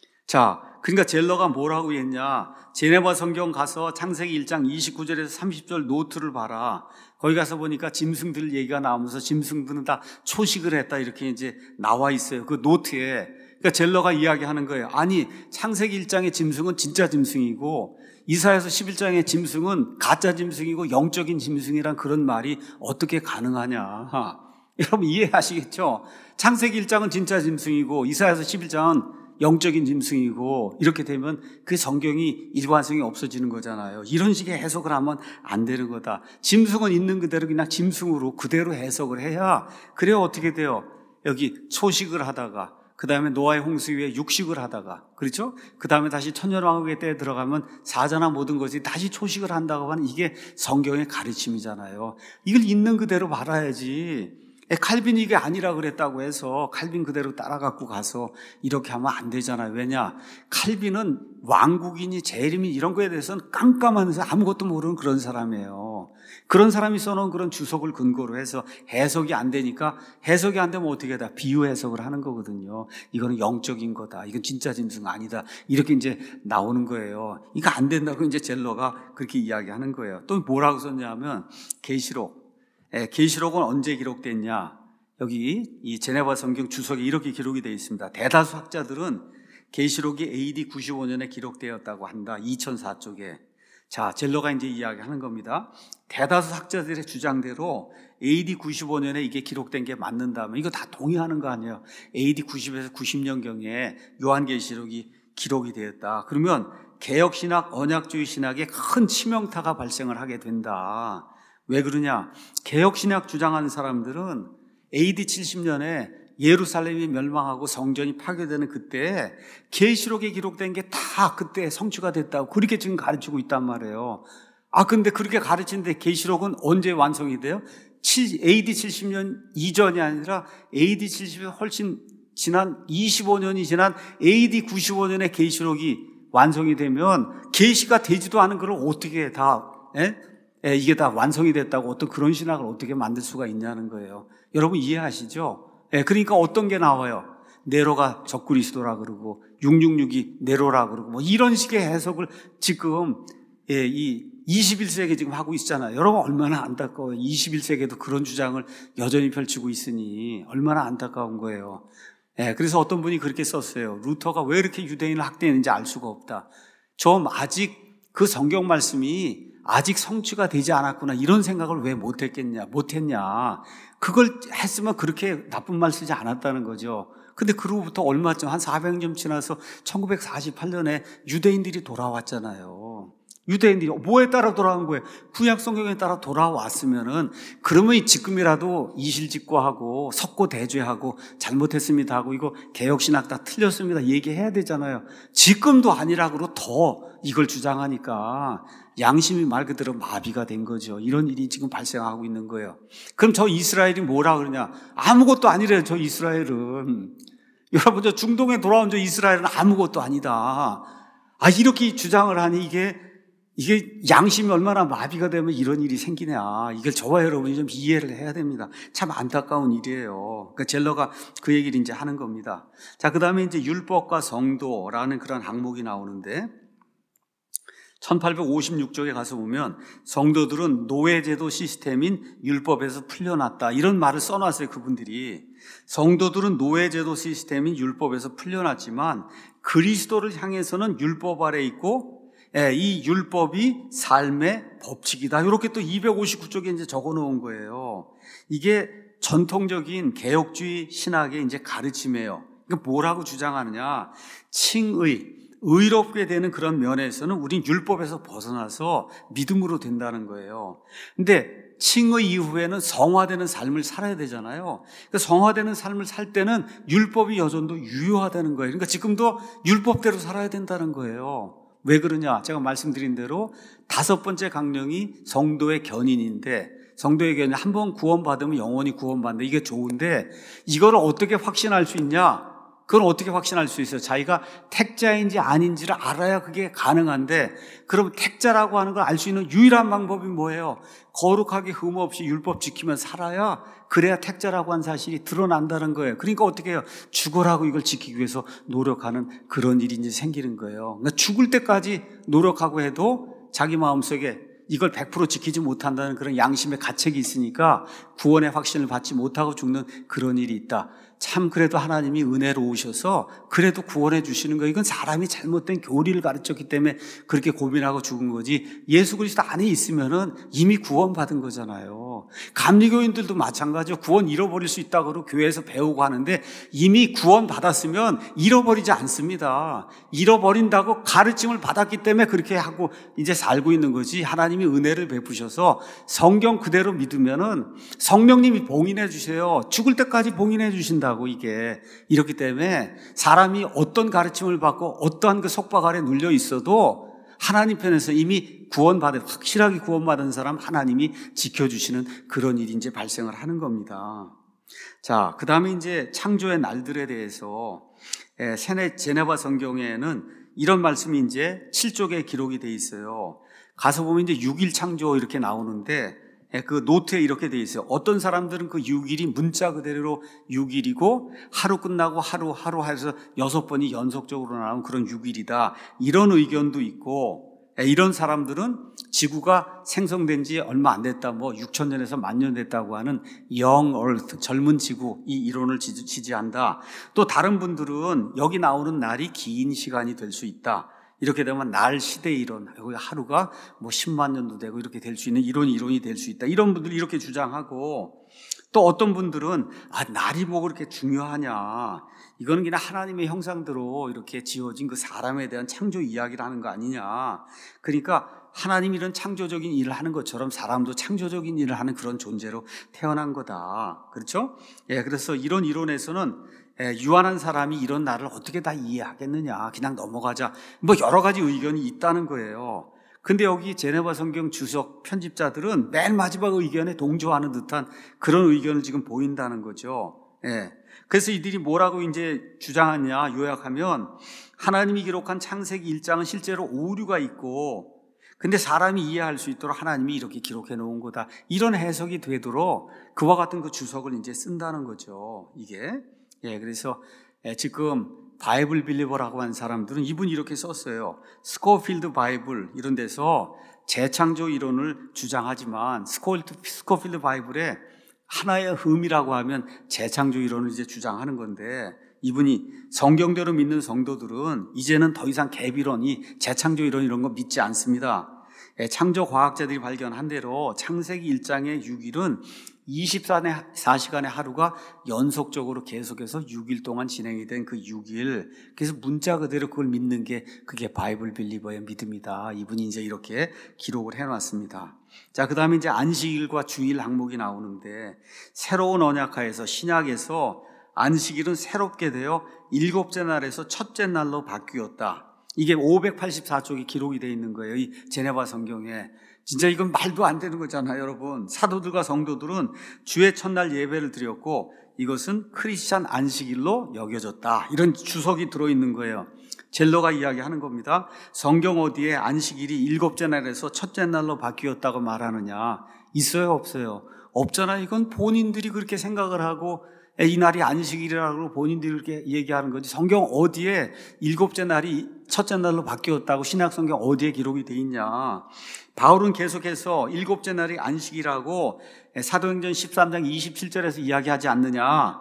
자, 그러니까 젤러가 뭐라고 했냐? 제네바 성경 가서 창세기 일 장 이십구 절에서 삼십 절 노트를 봐라. 거기 가서 보니까 짐승들 얘기가 나오면서 짐승들은 다 초식을 했다 이렇게 이제 나와 있어요. 그 노트에. 그러니까 젤러가 이야기하는 거예요. 아니, 창세기 일 장의 짐승은 진짜 짐승이고 이사야서 십일 장의 짐승은 가짜 짐승이고 영적인 짐승이란 그런 말이 어떻게 가능하냐? 하. 여러분 이해하시겠죠? 창세기 일 장은 진짜 짐승이고 이사야서 십일 장은 영적인 짐승이고, 이렇게 되면 그 성경이 일관성이 없어지는 거잖아요. 이런 식의 해석을 하면 안 되는 거다. 짐승은 있는 그대로 그냥 짐승으로 그대로 해석을 해야, 그래야 어떻게 돼요? 여기 초식을 하다가 그 다음에 노아의 홍수 위에 육식을 하다가, 그렇죠? 그 다음에 다시 천년왕국의 때에 들어가면 사자나 모든 것이 다시 초식을 한다고 하는 이게 성경의 가르침이잖아요. 이걸 있는 그대로 말아야지. 칼빈이 이게 아니라 그랬다고 해서 칼빈 그대로 따라갖고 가서 이렇게 하면 안 되잖아요. 왜냐? 칼빈은 왕국이니 재림이 이런 거에 대해서는 깜깜하면서 아무것도 모르는 그런 사람이에요. 그런 사람이 써놓은 그런 주석을 근거로 해서 해석이 안 되니까, 해석이 안 되면 어떻게 다 비유 해석을 하는 거거든요. 이거는 영적인 거다. 이건 진짜 짐승 아니다. 이렇게 이제 나오는 거예요. 이거 안 된다고 이제 젤러가 그렇게 이야기하는 거예요. 또 뭐라고 썼냐면 계시록. 예, 계시록은 언제 기록됐냐? 여기 이 제네바 성경 주석에 이렇게 기록이 되어 있습니다. 대다수 학자들은 계시록이 에이디 구십오 년에 기록되었다고 한다. 이천사 쪽에. 자, 젤러가 이제 이야기하는 겁니다. 대다수 학자들의 주장대로 에이디 구십오 년에 이게 기록된 게 맞는다면 이거 다 동의하는 거 아니에요? 에이디 구십에서 구십 년경에 요한계시록이 기록이 되었다. 그러면 개혁신학, 언약주의 신학에 큰 치명타가 발생을 하게 된다. 왜 그러냐? 개혁신학 주장하는 사람들은 에이디 칠십 년에 예루살렘이 멸망하고 성전이 파괴되는 그때 계시록에 기록된 게 다 그때 성취가 됐다고 그렇게 지금 가르치고 있단 말이에요. 아, 근데 그렇게 가르치는데 계시록은 언제 완성이 돼요? 에이디 칠십 년 이전이 아니라 에이디 칠십에 훨씬 지난 이십오 년이 지난 에이디 구십오 년에 계시록이 완성이 되면 계시가 되지도 않은 걸 어떻게 다 예? 예, 이게 다 완성이 됐다고 어떤 그런 신학을 어떻게 만들 수가 있냐는 거예요. 여러분 이해하시죠? 예, 그러니까 어떤 게 나와요? 네로가 적그리스도라 그러고 육육육이 네로라 그러고 뭐 이런 식의 해석을 지금 예, 이 이십일 세기 지금 하고 있잖아요. 여러분 얼마나 안타까워요. 이십일 세기에도 그런 주장을 여전히 펼치고 있으니 얼마나 안타까운 거예요. 예, 그래서 어떤 분이 그렇게 썼어요. 루터가 왜 이렇게 유대인을 학대했는지 알 수가 없다. 좀 아직 그 성경 말씀이 아직 성취가 되지 않았구나 이런 생각을 왜 못했겠냐 못했냐 그걸 했으면 그렇게 나쁜 말 쓰지 않았다는 거죠. 근데 그로부터 얼마쯤 한 사백 년 지나서 천구백사십팔 년에 유대인들이 돌아왔잖아요. 유대인들이 뭐에 따라 돌아온 거예요? 구약 성경에 따라 돌아왔으면은 그러면 지금이라도 이실직고하고 석고대죄하고 잘못했습니다 하고 이거 개혁신학 다 틀렸습니다 얘기해야 되잖아요. 지금도 아니라고 더 이걸 주장하니까 양심이 말 그대로 마비가 된 거죠. 이런 일이 지금 발생하고 있는 거예요. 그럼 저 이스라엘이 뭐라 그러냐? 아무것도 아니래요. 저 이스라엘은. 여러분, 저 중동에 돌아온 저 이스라엘은 아무것도 아니다. 아, 이렇게 주장을 하니 이게 이게 양심이 얼마나 마비가 되면 이런 일이 생기냐. 이걸 저와 여러분이 좀 이해를 해야 됩니다. 참 안타까운 일이에요. 그러니까 젤러가 그 얘기를 이제 하는 겁니다. 자, 그 다음에 이제 율법과 성도라는 그런 항목이 나오는데 천팔백오십육 쪽에 가서 보면 성도들은 노예제도 시스템인 율법에서 풀려났다. 이런 말을 써놨어요, 그분들이. 성도들은 노예제도 시스템인 율법에서 풀려났지만 그리스도를 향해서는 율법 아래 있고 이 율법이 삶의 법칙이다. 이렇게 또 이백오십구 쪽에 이제 적어 놓은 거예요. 이게 전통적인 개혁주의 신학의 이제 가르침이에요. 그러니까 뭐라고 주장하느냐? 칭의, 의롭게 되는 그런 면에서는 우린 율법에서 벗어나서 믿음으로 된다는 거예요. 근데 칭의 이후에는 성화되는 삶을 살아야 되잖아요. 그러니까 성화되는 삶을 살 때는 율법이 여전도 유효하다는 거예요. 그러니까 지금도 율법대로 살아야 된다는 거예요. 왜 그러냐? 제가 말씀드린 대로 다섯 번째 강령이 성도의 견인인데, 성도의 견인 한 번 구원받으면 영원히 구원받는다. 이게 좋은데 이걸 어떻게 확신할 수 있냐? 그건 어떻게 확신할 수 있어요? 자기가 택자인지 아닌지를 알아야 그게 가능한데, 그럼 택자라고 하는 걸 알 수 있는 유일한 방법이 뭐예요? 거룩하게 흠 없이 율법 지키면 살아야, 그래야 택자라고 한 사실이 드러난다는 거예요. 그러니까 어떻게 해요? 죽어라고 이걸 지키기 위해서 노력하는 그런 일이 이제 생기는 거예요. 그러니까 죽을 때까지 노력하고 해도 자기 마음속에 이걸 백 퍼센트 지키지 못한다는 그런 양심의 가책이 있으니까 구원의 확신을 받지 못하고 죽는 그런 일이 있다. 참 그래도 하나님이 은혜로우셔서 그래도 구원해 주시는 거예요. 이건 사람이 잘못된 교리를 가르쳤기 때문에 그렇게 고민하고 죽은 거지, 예수 그리스도 안에 있으면은 이미 구원받은 거잖아요. 감리교인들도 마찬가지로 구원 잃어버릴 수 있다고 교회에서 배우고 하는데 이미 구원받았으면 잃어버리지 않습니다. 잃어버린다고 가르침을 받았기 때문에 그렇게 하고 이제 살고 있는 거지, 하나님이 은혜를 베푸셔서 성경 그대로 믿으면은 성령님이 봉인해 주세요. 죽을 때까지 봉인해 주신다. 이게 이렇기 때문에 사람이 어떤 가르침을 받고 어떠한 그 속박 아래 눌려 있어도 하나님 편에서 이미 구원받은, 확실하게 구원받은 사람 하나님이 지켜주시는 그런 일이 이제 발생을 하는 겁니다. 자, 그 다음에 이제 창조의 날들에 대해서 세네 제네바 성경에는 이런 말씀이 이제 칠 쪽에 기록이 돼 있어요. 가서 보면 이제 육 일 창조 이렇게 나오는데 그 노트에 이렇게 돼 있어요. 어떤 사람들은 그 육 일이 문자 그대로 육 일이고 하루 끝나고 하루 하루 해서 여섯 번이 연속적으로 나오는 그런 육 일이다. 이런 의견도 있고, 이런 사람들은 지구가 생성된 지 얼마 안 됐다, 뭐 육천 년에서 만 년 됐다고 하는 young earth, 젊은 지구, 이 이론을 지지한다. 또 다른 분들은 여기 나오는 날이 긴 시간이 될 수 있다. 이렇게 되면 날 시대 이론, 하루가 뭐 십만 년도 되고 이렇게 될 수 있는 이런 이론이 될 수 있다. 이런 분들이 이렇게 주장하고, 또 어떤 분들은 아, 날이 뭐 그렇게 중요하냐. 이거는 그냥 하나님의 형상대로 이렇게 지어진 그 사람에 대한 창조 이야기를 하는 거 아니냐. 그러니까 하나님이 이런 창조적인 일을 하는 것처럼 사람도 창조적인 일을 하는 그런 존재로 태어난 거다. 그렇죠? 예, 그래서 이런 이론에서는 예, 유한한 사람이 이런 날을 어떻게 다 이해하겠느냐, 그냥 넘어가자, 뭐 여러 가지 의견이 있다는 거예요. 근데 여기 제네바 성경 주석 편집자들은 맨 마지막 의견에 동조하는 듯한 그런 의견을 지금 보인다는 거죠. 예. 그래서 이들이 뭐라고 이제 주장하냐, 요약하면 하나님이 기록한 창세기 일 장은 실제로 오류가 있고, 근데 사람이 이해할 수 있도록 하나님이 이렇게 기록해 놓은 거다. 이런 해석이 되도록 그와 같은 그 주석을 이제 쓴다는 거죠. 이게. 예, 그래서 지금 바이블 빌리버라고 하는 사람들은 이분이 이렇게 썼어요. 스코필드 바이블 이런 데서 재창조 이론을 주장하지만 스코필드 바이블에 하나의 흠이라고 하면 재창조 이론을 이제 주장하는 건데, 이분이 성경대로 믿는 성도들은 이제는 더 이상 갭이론이 재창조 이론 이런 거 믿지 않습니다. 창조 과학자들이 발견한 대로 창세기 일 장의 육 일은 이십사 시간의 하루가 연속적으로 계속해서 육 일 동안 진행이 된 그 육 일. 그래서 문자 그대로 그걸 믿는 게 그게 바이블 빌리버의 믿음이다. 이분이 이제 이렇게 기록을 해놨습니다. 자, 그 다음에 이제 안식일과 주일 항목이 나오는데, 새로운 언약하에서 신약에서 안식일은 새롭게 되어 일곱째 날에서 첫째 날로 바뀌었다. 이게 오백팔십사 쪽이 기록이 되어 있는 거예요, 이 제네바 성경에. 진짜 이건 말도 안 되는 거잖아요, 여러분. 사도들과 성도들은 주의 첫날 예배를 드렸고 이것은 크리스찬 안식일로 여겨졌다. 이런 주석이 들어있는 거예요. 젤러가 이야기하는 겁니다. 성경 어디에 안식일이 일곱째 날에서 첫째 날로 바뀌었다고 말하느냐? 있어요, 없어요? 없잖아요. 이건 본인들이 그렇게 생각을 하고 이 날이 안식일이라고 본인들이 그렇게 얘기하는 거지. 성경 어디에 일곱째 날이 첫째 날로 바뀌었다고 신약 성경 어디에 기록이 돼 있냐? 바울은 계속해서 일곱째 날이 안식이라고 사도행전 십삼 장 이십칠 절에서 이야기하지 않느냐?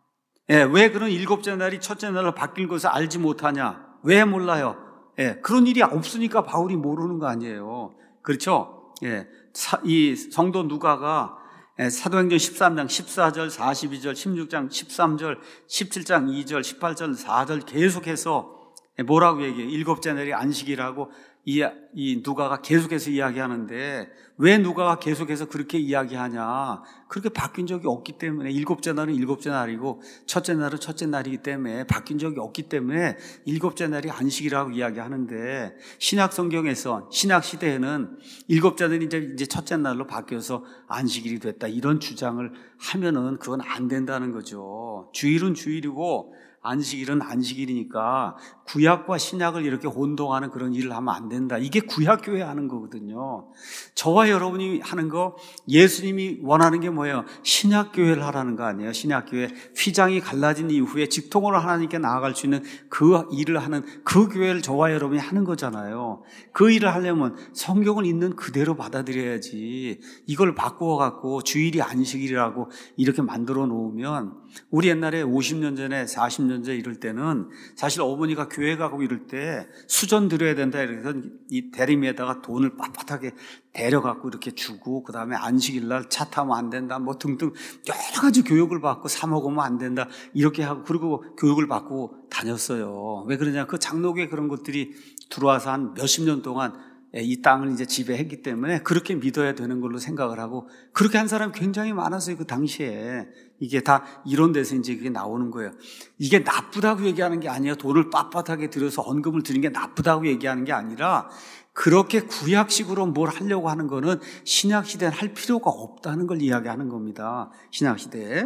예, 왜 그런 일곱째 날이 첫째 날로 바뀐 것을 알지 못하냐? 왜 몰라요? 예, 그런 일이 없으니까 바울이 모르는 거 아니에요. 그렇죠? 예, 사, 이 성도 누가가 사도행전 십삼 장 십사 절, 사십이 절, 십육 장 십삼 절, 십칠 장 이 절, 십팔 절 사 절 계속해서 뭐라고 얘기해요? 일곱째 날이 안식이라고 이, 이 누가가 계속해서 이야기하는데, 왜 누가가 계속해서 그렇게 이야기하냐? 그렇게 바뀐 적이 없기 때문에. 일곱째 날은 일곱째 날이고 첫째 날은 첫째 날이기 때문에 바뀐 적이 없기 때문에 일곱째 날이 안식이라고 이야기하는데, 신약 성경에서 신약 시대에는 일곱째 날이 이제, 이제 첫째 날로 바뀌어서 안식일이 됐다, 이런 주장을 하면은 그건 안 된다는 거죠. 주일은 주일이고 안식일은 안식일이니까 구약과 신약을 이렇게 혼동하는 그런 일을 하면 안 된다. 이게 구약교회 하는 거거든요. 저와 여러분이 하는 거, 예수님이 원하는 게 뭐예요? 신약교회를 하라는 거 아니에요? 신약교회. 휘장이 갈라진 이후에 직통으로 하나님께 나아갈 수 있는 그 일을 하는 그 교회를 저와 여러분이 하는 거잖아요. 그 일을 하려면 성경을 있는 그대로 받아들여야지, 이걸 바꾸어갖고 주일이 안식일이라고 이렇게 만들어 놓으면, 우리 옛날에 오십 년 전에 사십 년 전에 이럴 때는 사실 어머니가 교회 가고 이럴 때 수전 드려야 된다 이래서 이 대리미에다가 돈을 빳빳하게 데려갖고 이렇게 주고, 그 다음에 안식일날 차 타면 안 된다 뭐 등등 여러 가지 교육을 받고, 사 먹으면 안 된다 이렇게 하고, 그리고 교육을 받고 다녔어요. 왜 그러냐? 그 장로교에 그런 것들이 들어와서 한 몇십 년 동안 이 땅을 이제 지배했기 때문에 그렇게 믿어야 되는 걸로 생각을 하고, 그렇게 한 사람이 굉장히 많았어요, 그 당시에. 이게 다 이런 데서 이제 그게 나오는 거예요. 이게 나쁘다고 얘기하는 게 아니에요. 돈을 빳빳하게 들여서 헌금을 드리는 게 나쁘다고 얘기하는 게 아니라, 그렇게 구약식으로 뭘 하려고 하는 거는 신약시대는 할 필요가 없다는 걸 이야기하는 겁니다. 신약시대에.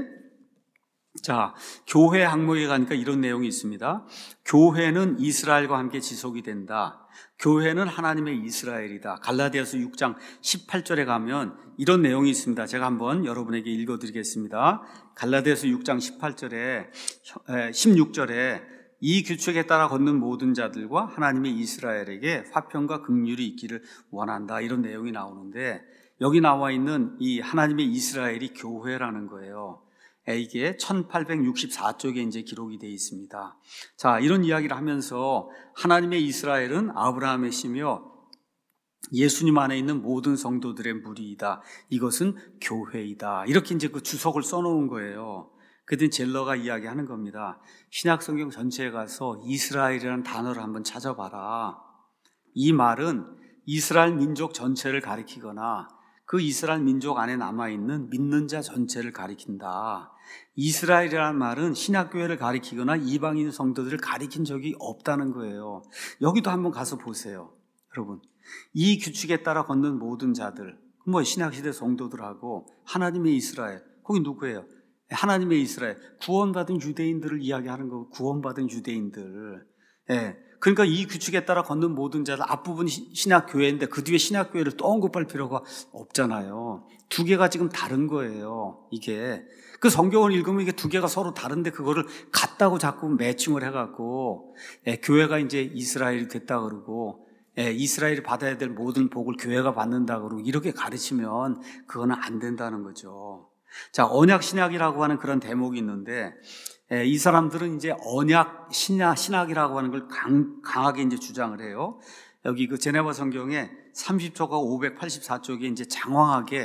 자, 교회 항목에 가니까 이런 내용이 있습니다. 교회는 이스라엘과 함께 지속이 된다. 교회는 하나님의 이스라엘이다. 갈라디아서 육 장 십팔 절에 가면 이런 내용이 있습니다. 제가 한번 여러분에게 읽어드리겠습니다. 갈라디아서 육 장 십팔 절에 십육 절에 이 규칙에 따라 걷는 모든 자들과 하나님의 이스라엘에게 화평과 긍휼이 있기를 원한다, 이런 내용이 나오는데, 여기 나와 있는 이 하나님의 이스라엘이 교회라는 거예요. 이게 천팔백육십사 쪽에 이제 기록이 되어 있습니다. 자, 이런 이야기를 하면서 하나님의 이스라엘은 아브라함의 씨며 예수님 안에 있는 모든 성도들의 무리이다. 이것은 교회이다. 이렇게 이제 그 주석을 써놓은 거예요. 그때 젤러가 이야기하는 겁니다. 신약 성경 전체에 가서 이스라엘이라는 단어를 한번 찾아봐라. 이 말은 이스라엘 민족 전체를 가리키거나 그 이스라엘 민족 안에 남아있는 믿는 자 전체를 가리킨다. 이스라엘이라는 말은 신약교회를 가리키거나 이방인 성도들을 가리킨 적이 없다는 거예요. 여기도 한번 가서 보세요, 여러분. 이 규칙에 따라 걷는 모든 자들, 뭐 신약시대 성도들하고 하나님의 이스라엘, 거기 누구예요? 하나님의 이스라엘, 구원받은 유대인들을 이야기하는 거고, 구원받은 유대인들. 예. 그러니까 이 규칙에 따라 걷는 모든 자들, 앞부분이 신약교회인데 그 뒤에 신약교회를 또 언급할 필요가 없잖아요. 두 개가 지금 다른 거예요, 이게. 그 성경을 읽으면 이게 두 개가 서로 다른데 그거를 같다고 자꾸 매칭을 해갖고, 예, 교회가 이제 이스라엘이 됐다 그러고, 예, 이스라엘이 받아야 될 모든 복을 교회가 받는다 그러고, 이렇게 가르치면 그거는 안 된다는 거죠. 자, 언약 신약이라고 하는 그런 대목이 있는데, 예, 이 사람들은 이제 언약 신약, 신학이라고 하는 걸 강, 강하게 이제 주장을 해요. 여기 그 제네바 성경에 삼십 쪽과 오백팔십사 쪽에 이제 장황하게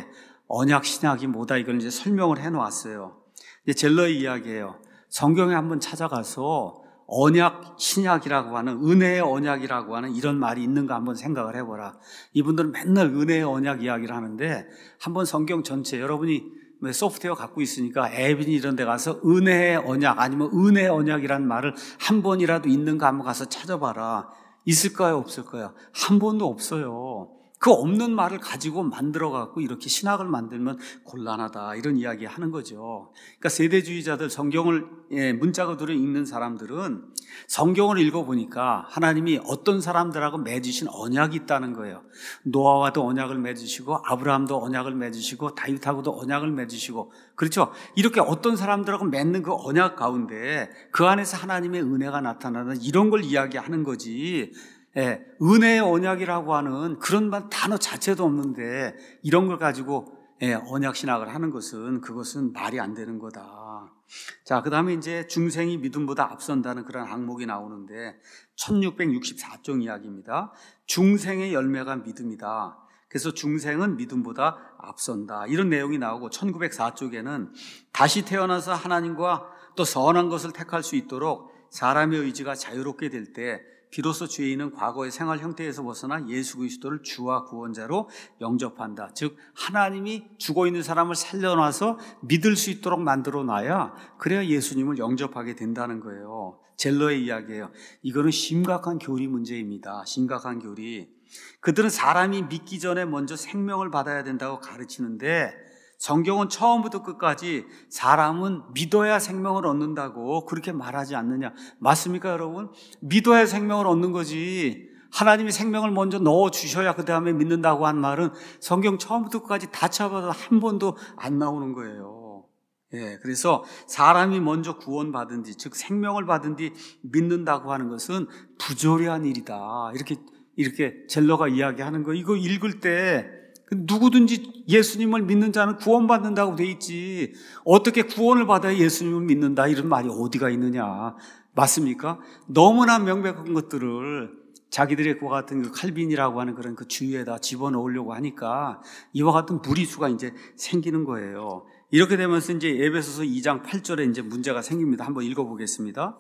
언약 신약이 뭐다 이걸 이제 설명을 해 놓았어요. 이제 젤러의 이야기예요. 성경에 한번 찾아가서 언약 신약이라고 하는, 은혜의 언약이라고 하는 이런 말이 있는가 한번 생각을 해보라. 이분들은 맨날 은혜의 언약 이야기를 하는데 한번 성경 전체, 여러분이 소프트웨어 갖고 있으니까 앱이니 이런 데 가서 은혜의 언약 아니면 은혜의 언약이라는 말을 한 번이라도 있는가 한번 가서 찾아봐라. 있을까요? 없을까요? 한 번도 없어요. 그 없는 말을 가지고 만들어 갖고 이렇게 신학을 만들면 곤란하다, 이런 이야기 하는 거죠. 그러니까 세대주의자들, 성경을 예, 문자고도를 읽는 사람들은 성경을 읽어보니까 하나님이 어떤 사람들하고 맺으신 언약이 있다는 거예요. 노아와도 언약을 맺으시고 아브라함도 언약을 맺으시고 다윗하고도 언약을 맺으시고, 그렇죠? 이렇게 어떤 사람들하고 맺는 그 언약 가운데 그 안에서 하나님의 은혜가 나타나는 이런 걸 이야기하는 거지, 예, 은혜의 언약이라고 하는 그런 단어 자체도 없는데 이런 걸 가지고 예, 언약 신학을 하는 것은, 그것은 말이 안 되는 거다. 자, 그 다음에 이제 중생이 믿음보다 앞선다는 그런 항목이 나오는데 천육백육십사 쪽 이야기입니다. 중생의 열매가 믿음이다. 그래서 중생은 믿음보다 앞선다, 이런 내용이 나오고, 천구백사 쪽에는 다시 태어나서 하나님과 또 선한 것을 택할 수 있도록 사람의 의지가 자유롭게 될 때 비로소 죄인은 과거의 생활 형태에서 벗어나 예수 그리스도를 주와 구원자로 영접한다. 즉 하나님이 죽어있는 사람을 살려놔서 믿을 수 있도록 만들어 놔야, 그래야 예수님을 영접하게 된다는 거예요. 젤러의 이야기예요. 이거는 심각한 교리 문제입니다. 심각한 교리. 그들은 사람이 믿기 전에 먼저 생명을 받아야 된다고 가르치는데 성경은 처음부터 끝까지 사람은 믿어야 생명을 얻는다고 그렇게 말하지 않느냐. 맞습니까, 여러분? 믿어야 생명을 얻는 거지, 하나님이 생명을 먼저 넣어주셔야 그 다음에 믿는다고 한 말은 성경 처음부터 끝까지 다 쳐봐도 한 번도 안 나오는 거예요. 예, 그래서 사람이 먼저 구원받은 뒤, 즉 생명을 받은 뒤 믿는다고 하는 것은 부조리한 일이다, 이렇게 이렇게 젤러가 이야기하는 거. 이거 읽을 때 누구든지 예수님을 믿는 자는 구원받는다고 돼 있지, 어떻게 구원을 받아야 예수님을 믿는다 이런 말이 어디가 있느냐. 맞습니까? 너무나 명백한 것들을 자기들의 그와 같은 그 칼빈이라고 하는 그런 그 주위에다 집어넣으려고 하니까 이와 같은 무리수가 이제 생기는 거예요. 이렇게 되면서 이제 에베소서 이 장 팔 절에 이제 문제가 생깁니다. 한번 읽어보겠습니다.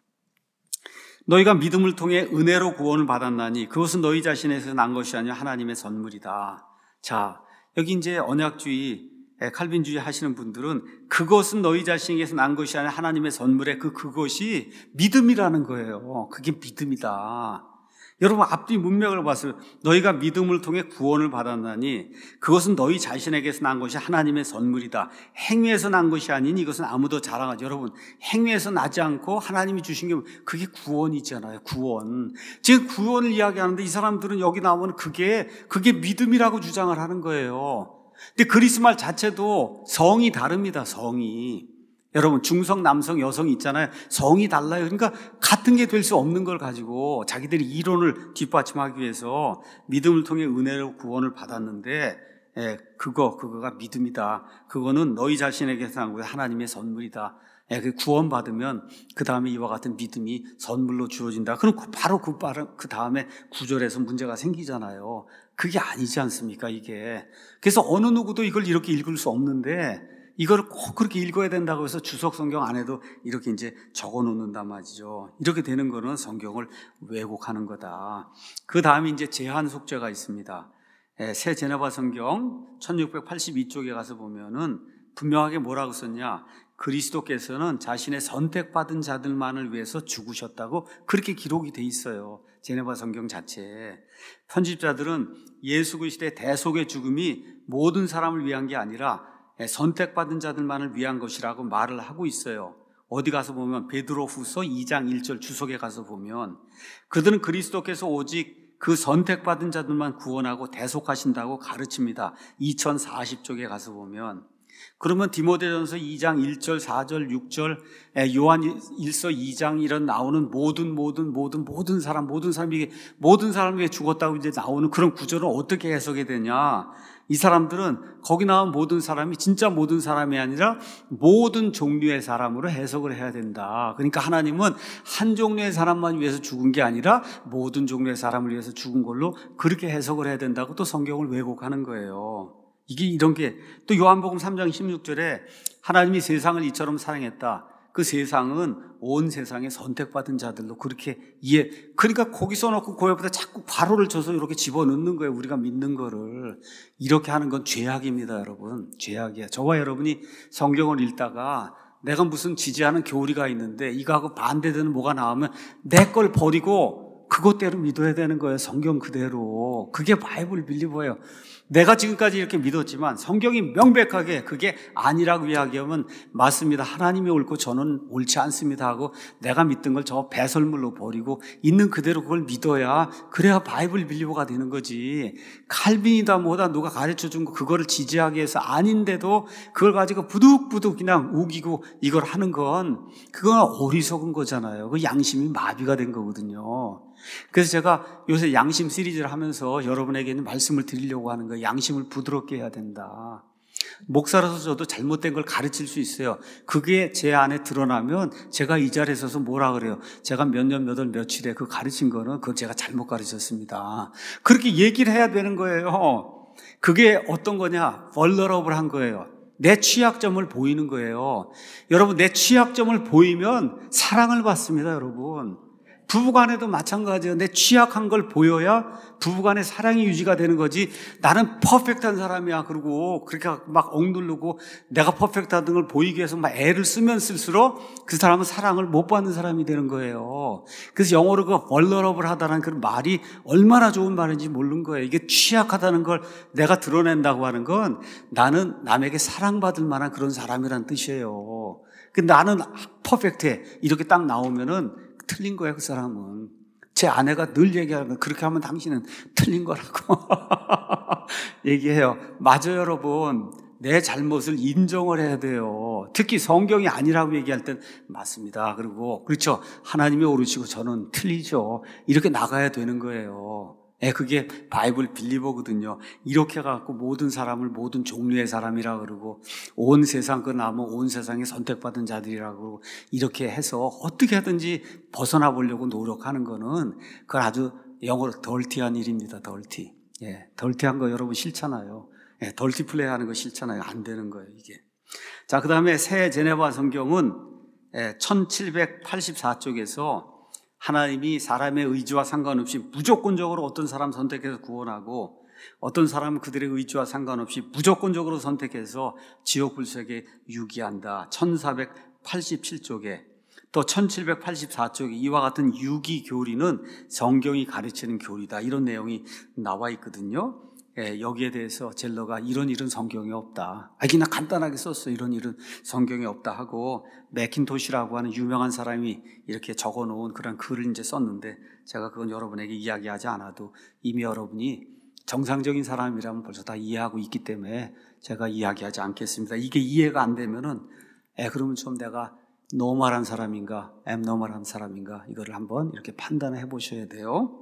너희가 믿음을 통해 은혜로 구원을 받았나니 그것은 너희 자신에서 난 것이 아니라 하나님의 선물이다. 자, 여기 이제 언약주의, 칼빈주의 하시는 분들은 그것은 너희 자신에게서 난 것이 아니라 하나님의 선물에, 그 그것이 믿음이라는 거예요. 그게 믿음이다. 여러분 앞뒤 문맥을 봤어요. 너희가 믿음을 통해 구원을 받았나니 그것은 너희 자신에게서 난 것이 하나님의 선물이다. 행위에서 난 것이 아니니 이것은 아무도 자랑하지. 여러분, 행위에서 나지 않고 하나님이 주신 게 그게 구원이잖아요. 구원. 지금 구원을 이야기하는데 이 사람들은 여기 나오면 그게 그게 믿음이라고 주장을 하는 거예요. 근데 그리스 말 자체도 성이 다릅니다. 성이. 여러분, 중성, 남성, 여성이 있잖아요. 성이 달라요. 그러니까 같은 게 될 수 없는 걸 가지고 자기들이 이론을 뒷받침하기 위해서 믿음을 통해 은혜로 구원을 받았는데, 예, 그거, 그거가 믿음이다. 그거는 너희 자신에게서 난 거야. 하나님의 선물이다. 예, 그 구원받으면 그 다음에 이와 같은 믿음이 선물로 주어진다. 그럼 바로 그, 그 다음에 구절에서 문제가 생기잖아요. 그게 아니지 않습니까, 이게. 그래서 어느 누구도 이걸 이렇게 읽을 수 없는데 이걸 꼭 그렇게 읽어야 된다고 해서 주석 성경 안에도 이렇게 이제 적어 놓는단 말이죠. 이렇게 되는 거는 성경을 왜곡하는 거다. 그 다음에 이제 제한 속죄가 있습니다. 새 제네바 성경 천육백팔십이 쪽에 가서 보면은 분명하게 뭐라고 썼냐. 그리스도께서는 자신의 선택받은 자들만을 위해서 죽으셨다고 그렇게 기록이 돼 있어요. 제네바 성경 자체에. 편집자들은 예수 그리스도의 대속의 죽음이 모든 사람을 위한 게 아니라 선택받은 자들만을 위한 것이라고 말을 하고 있어요. 어디 가서 보면 베드로후서 이 장 일 절 주석에 가서 보면 그들은 그리스도께서 오직 그 선택받은 자들만 구원하고 대속하신다고 가르칩니다. 이천사십 쪽에 가서 보면. 그러면 디모데전서 이 장 일 절, 사 절, 육 절, 요한 일서 이 장 이런 나오는 모든 모든 모든 모든 사람 모든 사람이 모든 사람이 왜 죽었다고 이제 나오는 그런 구절은 어떻게 해석이 되냐? 이 사람들은 거기 나온 모든 사람이 진짜 모든 사람이 아니라 모든 종류의 사람으로 해석을 해야 된다. 그러니까 하나님은 한 종류의 사람만 위해서 죽은 게 아니라 모든 종류의 사람을 위해서 죽은 걸로 그렇게 해석을 해야 된다고 또 성경을 왜곡하는 거예요. 이게 이런 게 또 요한복음 삼 장 십육 절에 하나님이 세상을 이처럼 사랑했다. 그 세상은 온 세상에 선택받은 자들로 그렇게 이해. 그러니까 거기 써놓고 그 옆에다 자꾸 괄호를 쳐서 이렇게 집어넣는 거예요. 우리가 믿는 거를. 이렇게 하는 건 죄악입니다, 여러분. 죄악이야. 저와 여러분이 성경을 읽다가 내가 무슨 지지하는 교리가 있는데 이거하고 반대되는 뭐가 나오면 내 걸 버리고 그것대로 믿어야 되는 거예요. 성경 그대로. 그게 바이블 빌리버예요. 내가 지금까지 이렇게 믿었지만 성경이 명백하게 그게 아니라고 이야기하면 맞습니다. 하나님이 옳고 저는 옳지 않습니다 하고 내가 믿던 걸 저 배설물로 버리고 있는 그대로 그걸 믿어야 그래야 바이블 빌리버가 되는 거지. 칼빈이다 뭐다 누가 가르쳐준 거 그거를 지지하기 위해서 아닌데도 그걸 가지고 부득부득 그냥 우기고 이걸 하는 건 그건 어리석은 거잖아요. 그 양심이 마비가 된 거거든요. 그래서 제가 요새 양심 시리즈를 하면서 여러분에게는 말씀을 드리려고 하는 거예요. 양심을 부드럽게 해야 된다. 목사라서 저도 잘못된 걸 가르칠 수 있어요. 그게 제 안에 드러나면 제가 이 자리에 서서 뭐라 그래요? 제가 몇 년, 몇 월, 며칠에 그 가르친 거는 그건 제가 잘못 가르쳤습니다. 그렇게 얘기를 해야 되는 거예요. 그게 어떤 거냐? vulnerable한 거예요. 내 취약점을 보이는 거예요. 여러분, 내 취약점을 보이면 사랑을 받습니다, 여러분. 부부간에도 마찬가지예요. 내 취약한 걸 보여야 부부간의 사랑이 유지가 되는 거지. 나는 퍼펙트한 사람이야. 그러고 그렇게 막 억누르고 내가 퍼펙트한 걸 보이기 위해서 막 애를 쓰면 쓸수록 그 사람은 사랑을 못 받는 사람이 되는 거예요. 그래서 영어로 그 vulnerable 하다는 그 말이 얼마나 좋은 말인지 모르는 거예요. 이게 취약하다는 걸 내가 드러낸다고 하는 건 나는 남에게 사랑받을 만한 그런 사람이란 뜻이에요. 근데 나는 퍼펙트해. 이렇게 딱 나오면은 틀린 거예요, 그 사람은. 제 아내가 늘 얘기하는 거, 그렇게 하면 당신은 틀린 거라고 얘기해요. 맞아요, 여러분. 내 잘못을 인정을 해야 돼요. 특히 성경이 아니라고 얘기할 땐 맞습니다. 그리고 그렇죠. 하나님이 옳으시고 저는 틀리죠. 이렇게 나가야 되는 거예요. 예, 그게 바이블 빌리버거든요. 이렇게 해갖고 모든 사람을 모든 종류의 사람이라 그러고 온 세상 그 남은 온 세상에 선택받은 자들이라고 그러고 이렇게 해서 어떻게 하든지 벗어나 보려고 노력하는 거는 그건 아주 영어로 덜티한 일입니다. 덜티. 예, 덜티한 거 여러분 싫잖아요. 예, 덜티 플레이 하는 거 싫잖아요. 안 되는 거예요, 이게. 자, 그 다음에 새 제네바 성경은 예, 천칠백팔십사 쪽에서 하나님이 사람의 의지와 상관없이 무조건적으로 어떤 사람 선택해서 구원하고 어떤 사람은 그들의 의지와 상관없이 무조건적으로 선택해서 지옥 불색에 유기한다. 천사백팔십칠 쪽에 또 천칠백팔십사 쪽에 이와 같은 유기 교리는 성경이 가르치는 교리다. 이런 내용이 나와 있거든요. 예, 여기에 대해서 젤러가 이런 일은 성경에 없다. 아, 그냥 간단하게 썼어. 이런 일은 성경에 없다 하고 매킨토시라고 하는 유명한 사람이 이렇게 적어놓은 그런 글을 이제 썼는데 제가 그건 여러분에게 이야기하지 않아도 이미 여러분이 정상적인 사람이라면 벌써 다 이해하고 있기 때문에 제가 이야기하지 않겠습니다. 이게 이해가 안 되면은 에 그러면 좀 내가 노멀한 사람인가, 앱노멀한 사람인가 이거를 한번 이렇게 판단해 보셔야 돼요.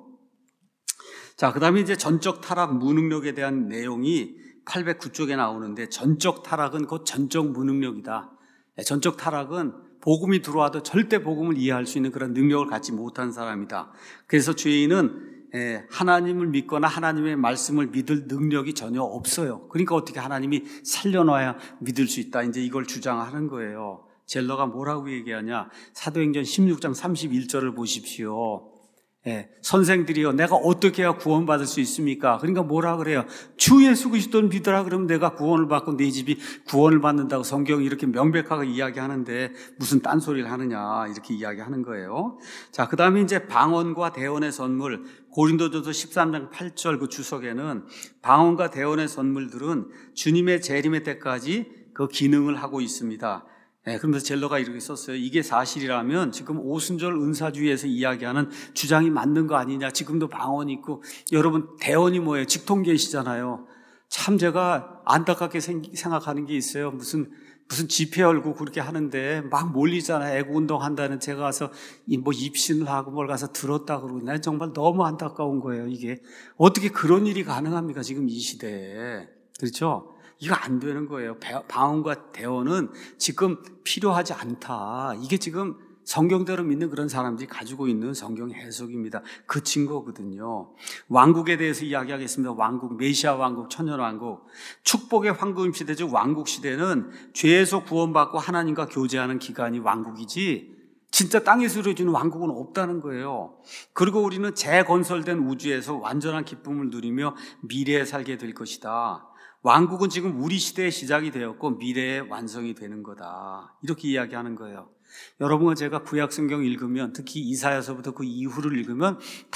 자, 그 다음에 이제 전적 타락 무능력에 대한 내용이 팔백구 쪽에 나오는데 전적 타락은 곧 전적 무능력이다. 전적 타락은 복음이 들어와도 절대 복음을 이해할 수 있는 그런 능력을 갖지 못한 사람이다. 그래서 죄인은 하나님을 믿거나 하나님의 말씀을 믿을 능력이 전혀 없어요. 그러니까 어떻게 하나님이 살려놔야 믿을 수 있다. 이제 이걸 주장하는 거예요. 젤러가 뭐라고 얘기하냐. 사도행전 십육 장 삼십일 절을 보십시오. 예, 선생들이요, 내가 어떻게 해야 구원받을 수 있습니까? 그러니까 뭐라 그래요? 주 예수 그리스도를 믿으라 그러면 내가 구원을 받고 내 집이 구원을 받는다고 성경이 이렇게 명백하게 이야기하는데 무슨 딴소리를 하느냐 이렇게 이야기하는 거예요. 자, 그 다음에 이제 방언과 대언의 선물, 고린도전서 십삼 장 팔 절 그 주석에는 방언과 대언의 선물들은 주님의 재림의 때까지 그 기능을 하고 있습니다. 네, 그러면서 젤러가 이렇게 썼어요. 이게 사실이라면 지금 오순절 은사주의에서 이야기하는 주장이 맞는 거 아니냐. 지금도 방언이 있고 여러분 대언이 뭐예요? 직통계시잖아요. 참 제가 안타깝게 생각하는 게 있어요. 무슨 무슨 집회 열고 그렇게 하는데 막 몰리잖아요. 애국운동 한다는 제가 가서 뭐 입신을 하고 뭘 가서 들었다 그러고 난 정말 너무 안타까운 거예요. 이게 어떻게 그런 일이 가능합니까? 지금 이 시대에. 그렇죠? 이거 안 되는 거예요. 방언과 대언은 지금 필요하지 않다. 이게 지금 성경대로 믿는 그런 사람들이 가지고 있는 성경 해석입니다. 그 증거거든요. 왕국에 대해서 이야기하겠습니다. 왕국, 메시아 왕국, 천년 왕국. 축복의 황금 시대, 즉 왕국 시대는 죄에서 구원받고 하나님과 교제하는 기간이 왕국이지 진짜 땅에서 이루어지는 왕국은 없다는 거예요. 그리고 우리는 재건설된 우주에서 완전한 기쁨을 누리며 미래에 살게 될 것이다. 왕국은 지금 우리 시대의 시작이 되었고 미래의 완성이 되는 거다. 이렇게 이야기하는 거예요. 여러분과 제가 구약 성경 읽으면, 특히 이사야서부터 그 이후를 읽으면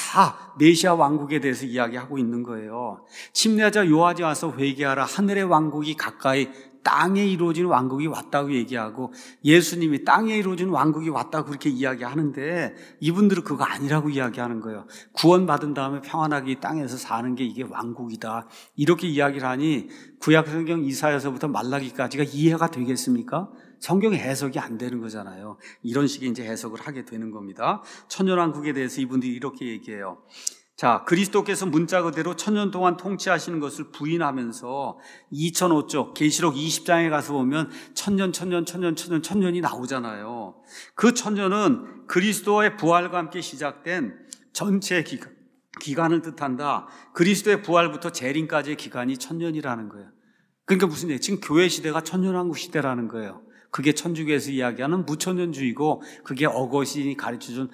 다 메시아 왕국에 대해서 이야기하고 있는 거예요. 침례자 요한이 와서 회개하라, 하늘의 왕국이 가까이, 땅에 이루어지는 왕국이 왔다고 얘기하고, 예수님이 땅에 이루어지는 왕국이 왔다고 그렇게 이야기하는데 이분들은 그거 아니라고 이야기하는 거예요. 구원받은 다음에 평안하게 이 땅에서 사는 게 이게 왕국이다, 이렇게 이야기를 하니 구약 성경 이사야서부터 말라기까지가 이해가 되겠습니까? 성경의 해석이 안 되는 거잖아요. 이런 식의 이제 해석을 하게 되는 겁니다. 천년왕국에 대해서 이분들이 이렇게 얘기해요. 자, 그리스도께서 문자 그대로 천년 동안 통치하시는 것을 부인하면서 이천오 쪽 계시록 이십 장에 가서 보면 천년, 천년, 천년, 천년, 천년이 나오잖아요. 그 천년은 그리스도의 부활과 함께 시작된 전체 기간, 기간을 뜻한다. 그리스도의 부활부터 재림까지의 기간이 천년이라는 거예요. 그러니까 무슨 얘기예요? 지금 교회 시대가 천년왕국 시대라는 거예요. 그게 천주교에서 이야기하는 무천년주의고, 그게 어거스틴이 가르쳐준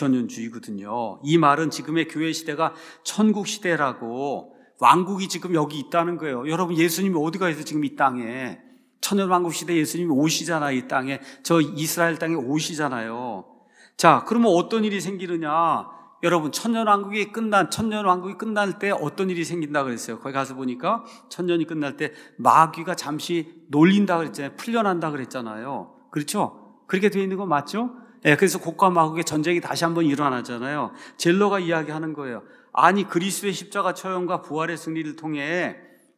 무천년주의거든요. 이 말은 지금의 교회 시대가 천국 시대라고, 왕국이 지금 여기 있다는 거예요. 여러분, 예수님이 어디가 있어요? 지금 이 땅에. 천년왕국 시대 예수님이 오시잖아요. 이 땅에. 저 이스라엘 땅에 오시잖아요. 자, 그러면 어떤 일이 생기느냐? 여러분, 천년왕국이 끝난, 천년왕국이 끝날 때 어떤 일이 생긴다 그랬어요. 거기 가서 보니까 천년이 끝날 때 마귀가 잠시 놀린다 그랬잖아요. 풀려난다 그랬잖아요. 그렇죠? 그렇게 되어 있는 거 맞죠? 예, 그래서 곡과 마곡의 전쟁이 다시 한번 일어나잖아요. 젤러가 이야기하는 거예요. 아니, 그리스도의 십자가 처형과 부활의 승리를 통해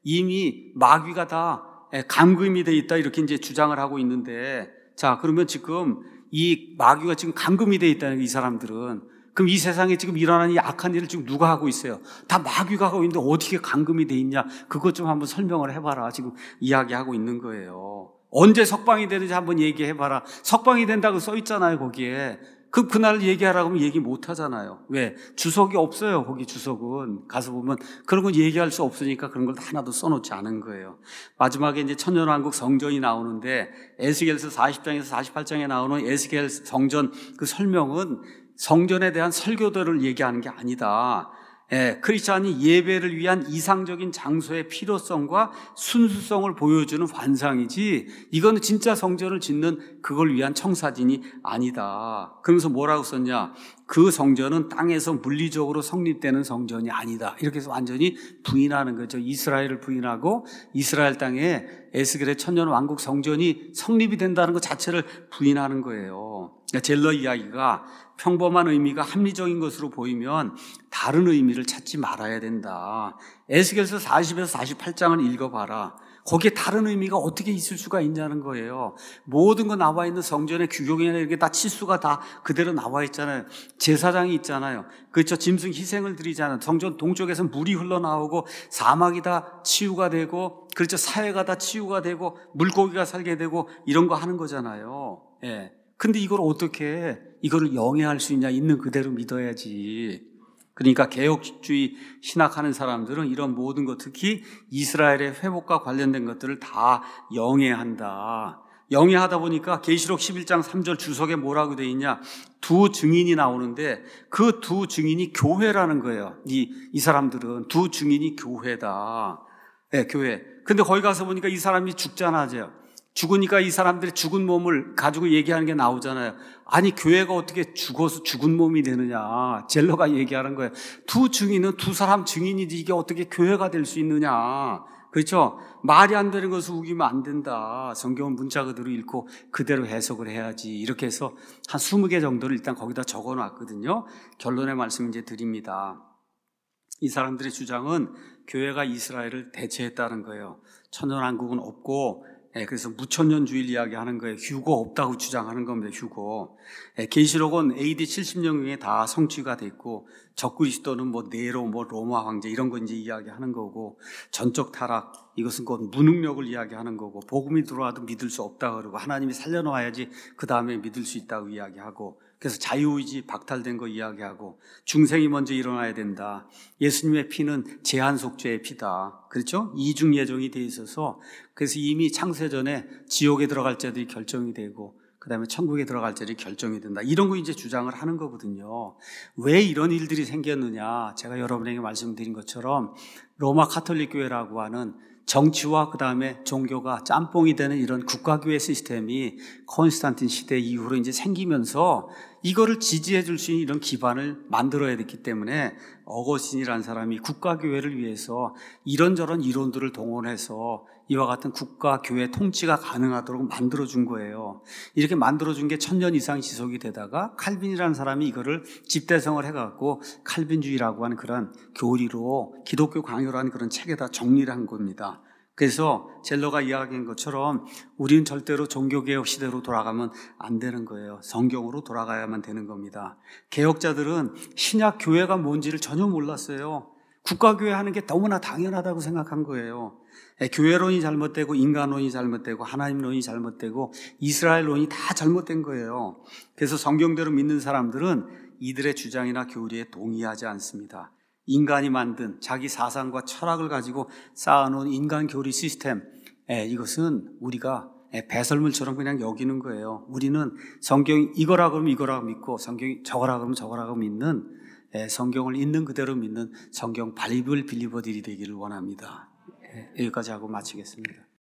이미 마귀가 다 감금이 돼 있다, 이렇게 이제 주장을 하고 있는데, 자, 그러면 지금 이 마귀가 지금 감금이 돼 있다는 이 사람들은, 그럼 이 세상에 지금 일어나는 이 악한 일을 지금 누가 하고 있어요? 다 마귀가 하고 있는데 어떻게 감금이 돼 있냐? 그것 좀 한번 설명을 해봐라. 지금 이야기하고 있는 거예요. 언제 석방이 되는지 한번 얘기해봐라. 석방이 된다고 써 있잖아요, 거기에. 그, 그날 얘기하라고 하면 얘기 못 하잖아요. 왜? 주석이 없어요, 거기 주석은. 가서 보면 그런 건 얘기할 수 없으니까 그런 걸 하나도 써놓지 않은 거예요. 마지막에 이제 천년왕국 성전이 나오는데, 에스겔서 사십 장에서 사십팔 장에 나오는 에스겔 성전 그 설명은 성전에 대한 설교들을 얘기하는 게 아니다. 예, 크리스찬이 예배를 위한 이상적인 장소의 필요성과 순수성을 보여주는 환상이지, 이거는 진짜 성전을 짓는 그걸 위한 청사진이 아니다. 그러면서 뭐라고 썼냐? 그 성전은 땅에서 물리적으로 성립되는 성전이 아니다. 이렇게 해서 완전히 부인하는 거죠. 이스라엘을 부인하고 이스라엘 땅에 에스겔의 천년 왕국 성전이 성립이 된다는 것 자체를 부인하는 거예요. 젤러 이야기가 평범한 의미가 합리적인 것으로 보이면 다른 의미를 찾지 말아야 된다. 에스겔서 사십에서 사십팔 장을 읽어봐라. 거기에 다른 의미가 어떻게 있을 수가 있냐는 거예요. 모든 거 나와 있는 성전의 규격이나 이렇게 다 치수가 다 그대로 나와 있잖아요. 제사장이 있잖아요. 그렇죠. 짐승 희생을 드리잖아요. 성전 동쪽에서 물이 흘러나오고 사막이 다 치유가 되고, 그렇죠. 사회가 다 치유가 되고 물고기가 살게 되고 이런 거 하는 거잖아요. 예. 근데 이걸 어떻게, 이거를 영해할 수 있냐? 있는 그대로 믿어야지. 그러니까 개혁주의 신학하는 사람들은 이런 모든 것, 특히 이스라엘의 회복과 관련된 것들을 다 영해한다. 영해하다 보니까 계시록 십일 장 삼 절 주석에 뭐라고 되어 있냐? 두 증인이 나오는데 그 두 증인이 교회라는 거예요. 이, 이 사람들은 두 증인이 교회다. 네, 교회. 근데 거기 가서 보니까 이 사람이 죽잖아요. 죽으니까 이 사람들이 죽은 몸을 가지고 얘기하는 게 나오잖아요. 아니, 교회가 어떻게 죽어서 죽은 몸이 되느냐. 젤러가 얘기하는 거예요. 두 증인은 두 사람 증인이지 이게 어떻게 교회가 될 수 있느냐. 그렇죠? 말이 안 되는 것을 우기면 안 된다. 성경은 문자 그대로 읽고 그대로 해석을 해야지. 이렇게 해서 한 스무 개 정도를 일단 거기다 적어놨거든요. 결론의 말씀 이제 드립니다. 이 사람들의 주장은 교회가 이스라엘을 대체했다는 거예요. 천년왕국은 없고, 예, 그래서 무천년주의를 이야기하는 거예요. 휴고 없다고 주장하는 겁니다. 휴고. 예, 계시록은 에이디 칠십 년경에 다 성취가 됐고 적그리스도는 뭐 네로, 뭐 로마 황제 이런 거 이제 이야기하는 거고, 전적 타락 이것은 곧 무능력을 이야기하는 거고, 복음이 들어와도 믿을 수 없다 그러고, 하나님이 살려놓아야지 그 다음에 믿을 수 있다고 이야기하고, 그래서 자유의지 박탈된 거 이야기하고, 중생이 먼저 일어나야 된다. 예수님의 피는 제한속죄의 피다. 그렇죠? 이중 예정이 돼 있어서, 그래서 이미 창세전에 지옥에 들어갈 자들이 결정이 되고, 그 다음에 천국에 들어갈 자들이 결정이 된다. 이런 거 이제 주장을 하는 거거든요. 왜 이런 일들이 생겼느냐? 제가 여러분에게 말씀드린 것처럼 로마 카톨릭 교회라고 하는 정치와 그 다음에 종교가 짬뽕이 되는 이런 국가교회 시스템이 콘스탄틴 시대 이후로 이제 생기면서 이거를 지지해 줄 수 있는 이런 기반을 만들어야 됐기 때문에 어거스틴이라는 사람이 국가교회를 위해서 이런저런 이론들을 동원해서 이와 같은 국가교회 통치가 가능하도록 만들어준 거예요. 이렇게 만들어준 게 천년 이상 지속이 되다가 칼빈이라는 사람이 이거를 집대성을 해갖고 칼빈주의라고 하는 그런 교리로 기독교 강요라는 그런 책에다 정리를 한 겁니다. 그래서 젤러가 이야기한 것처럼 우리는 절대로 종교개혁 시대로 돌아가면 안 되는 거예요. 성경으로 돌아가야만 되는 겁니다. 개혁자들은 신약 교회가 뭔지를 전혀 몰랐어요. 국가교회 하는 게 너무나 당연하다고 생각한 거예요. 교회론이 잘못되고 인간론이 잘못되고 하나님론이 잘못되고 이스라엘론이 다 잘못된 거예요. 그래서 성경대로 믿는 사람들은 이들의 주장이나 교리에 동의하지 않습니다. 인간이 만든 자기 사상과 철학을 가지고 쌓아놓은 인간 교리 시스템, 이것은 우리가 배설물처럼 그냥 여기는 거예요. 우리는 성경이 이거라 그러면 이거라고 믿고 성경이 저거라 그러면 저거라고 믿는, 성경을 있는 그대로 믿는 성경 바이블 빌리버들이 되기를 원합니다. 여기까지 하고 마치겠습니다.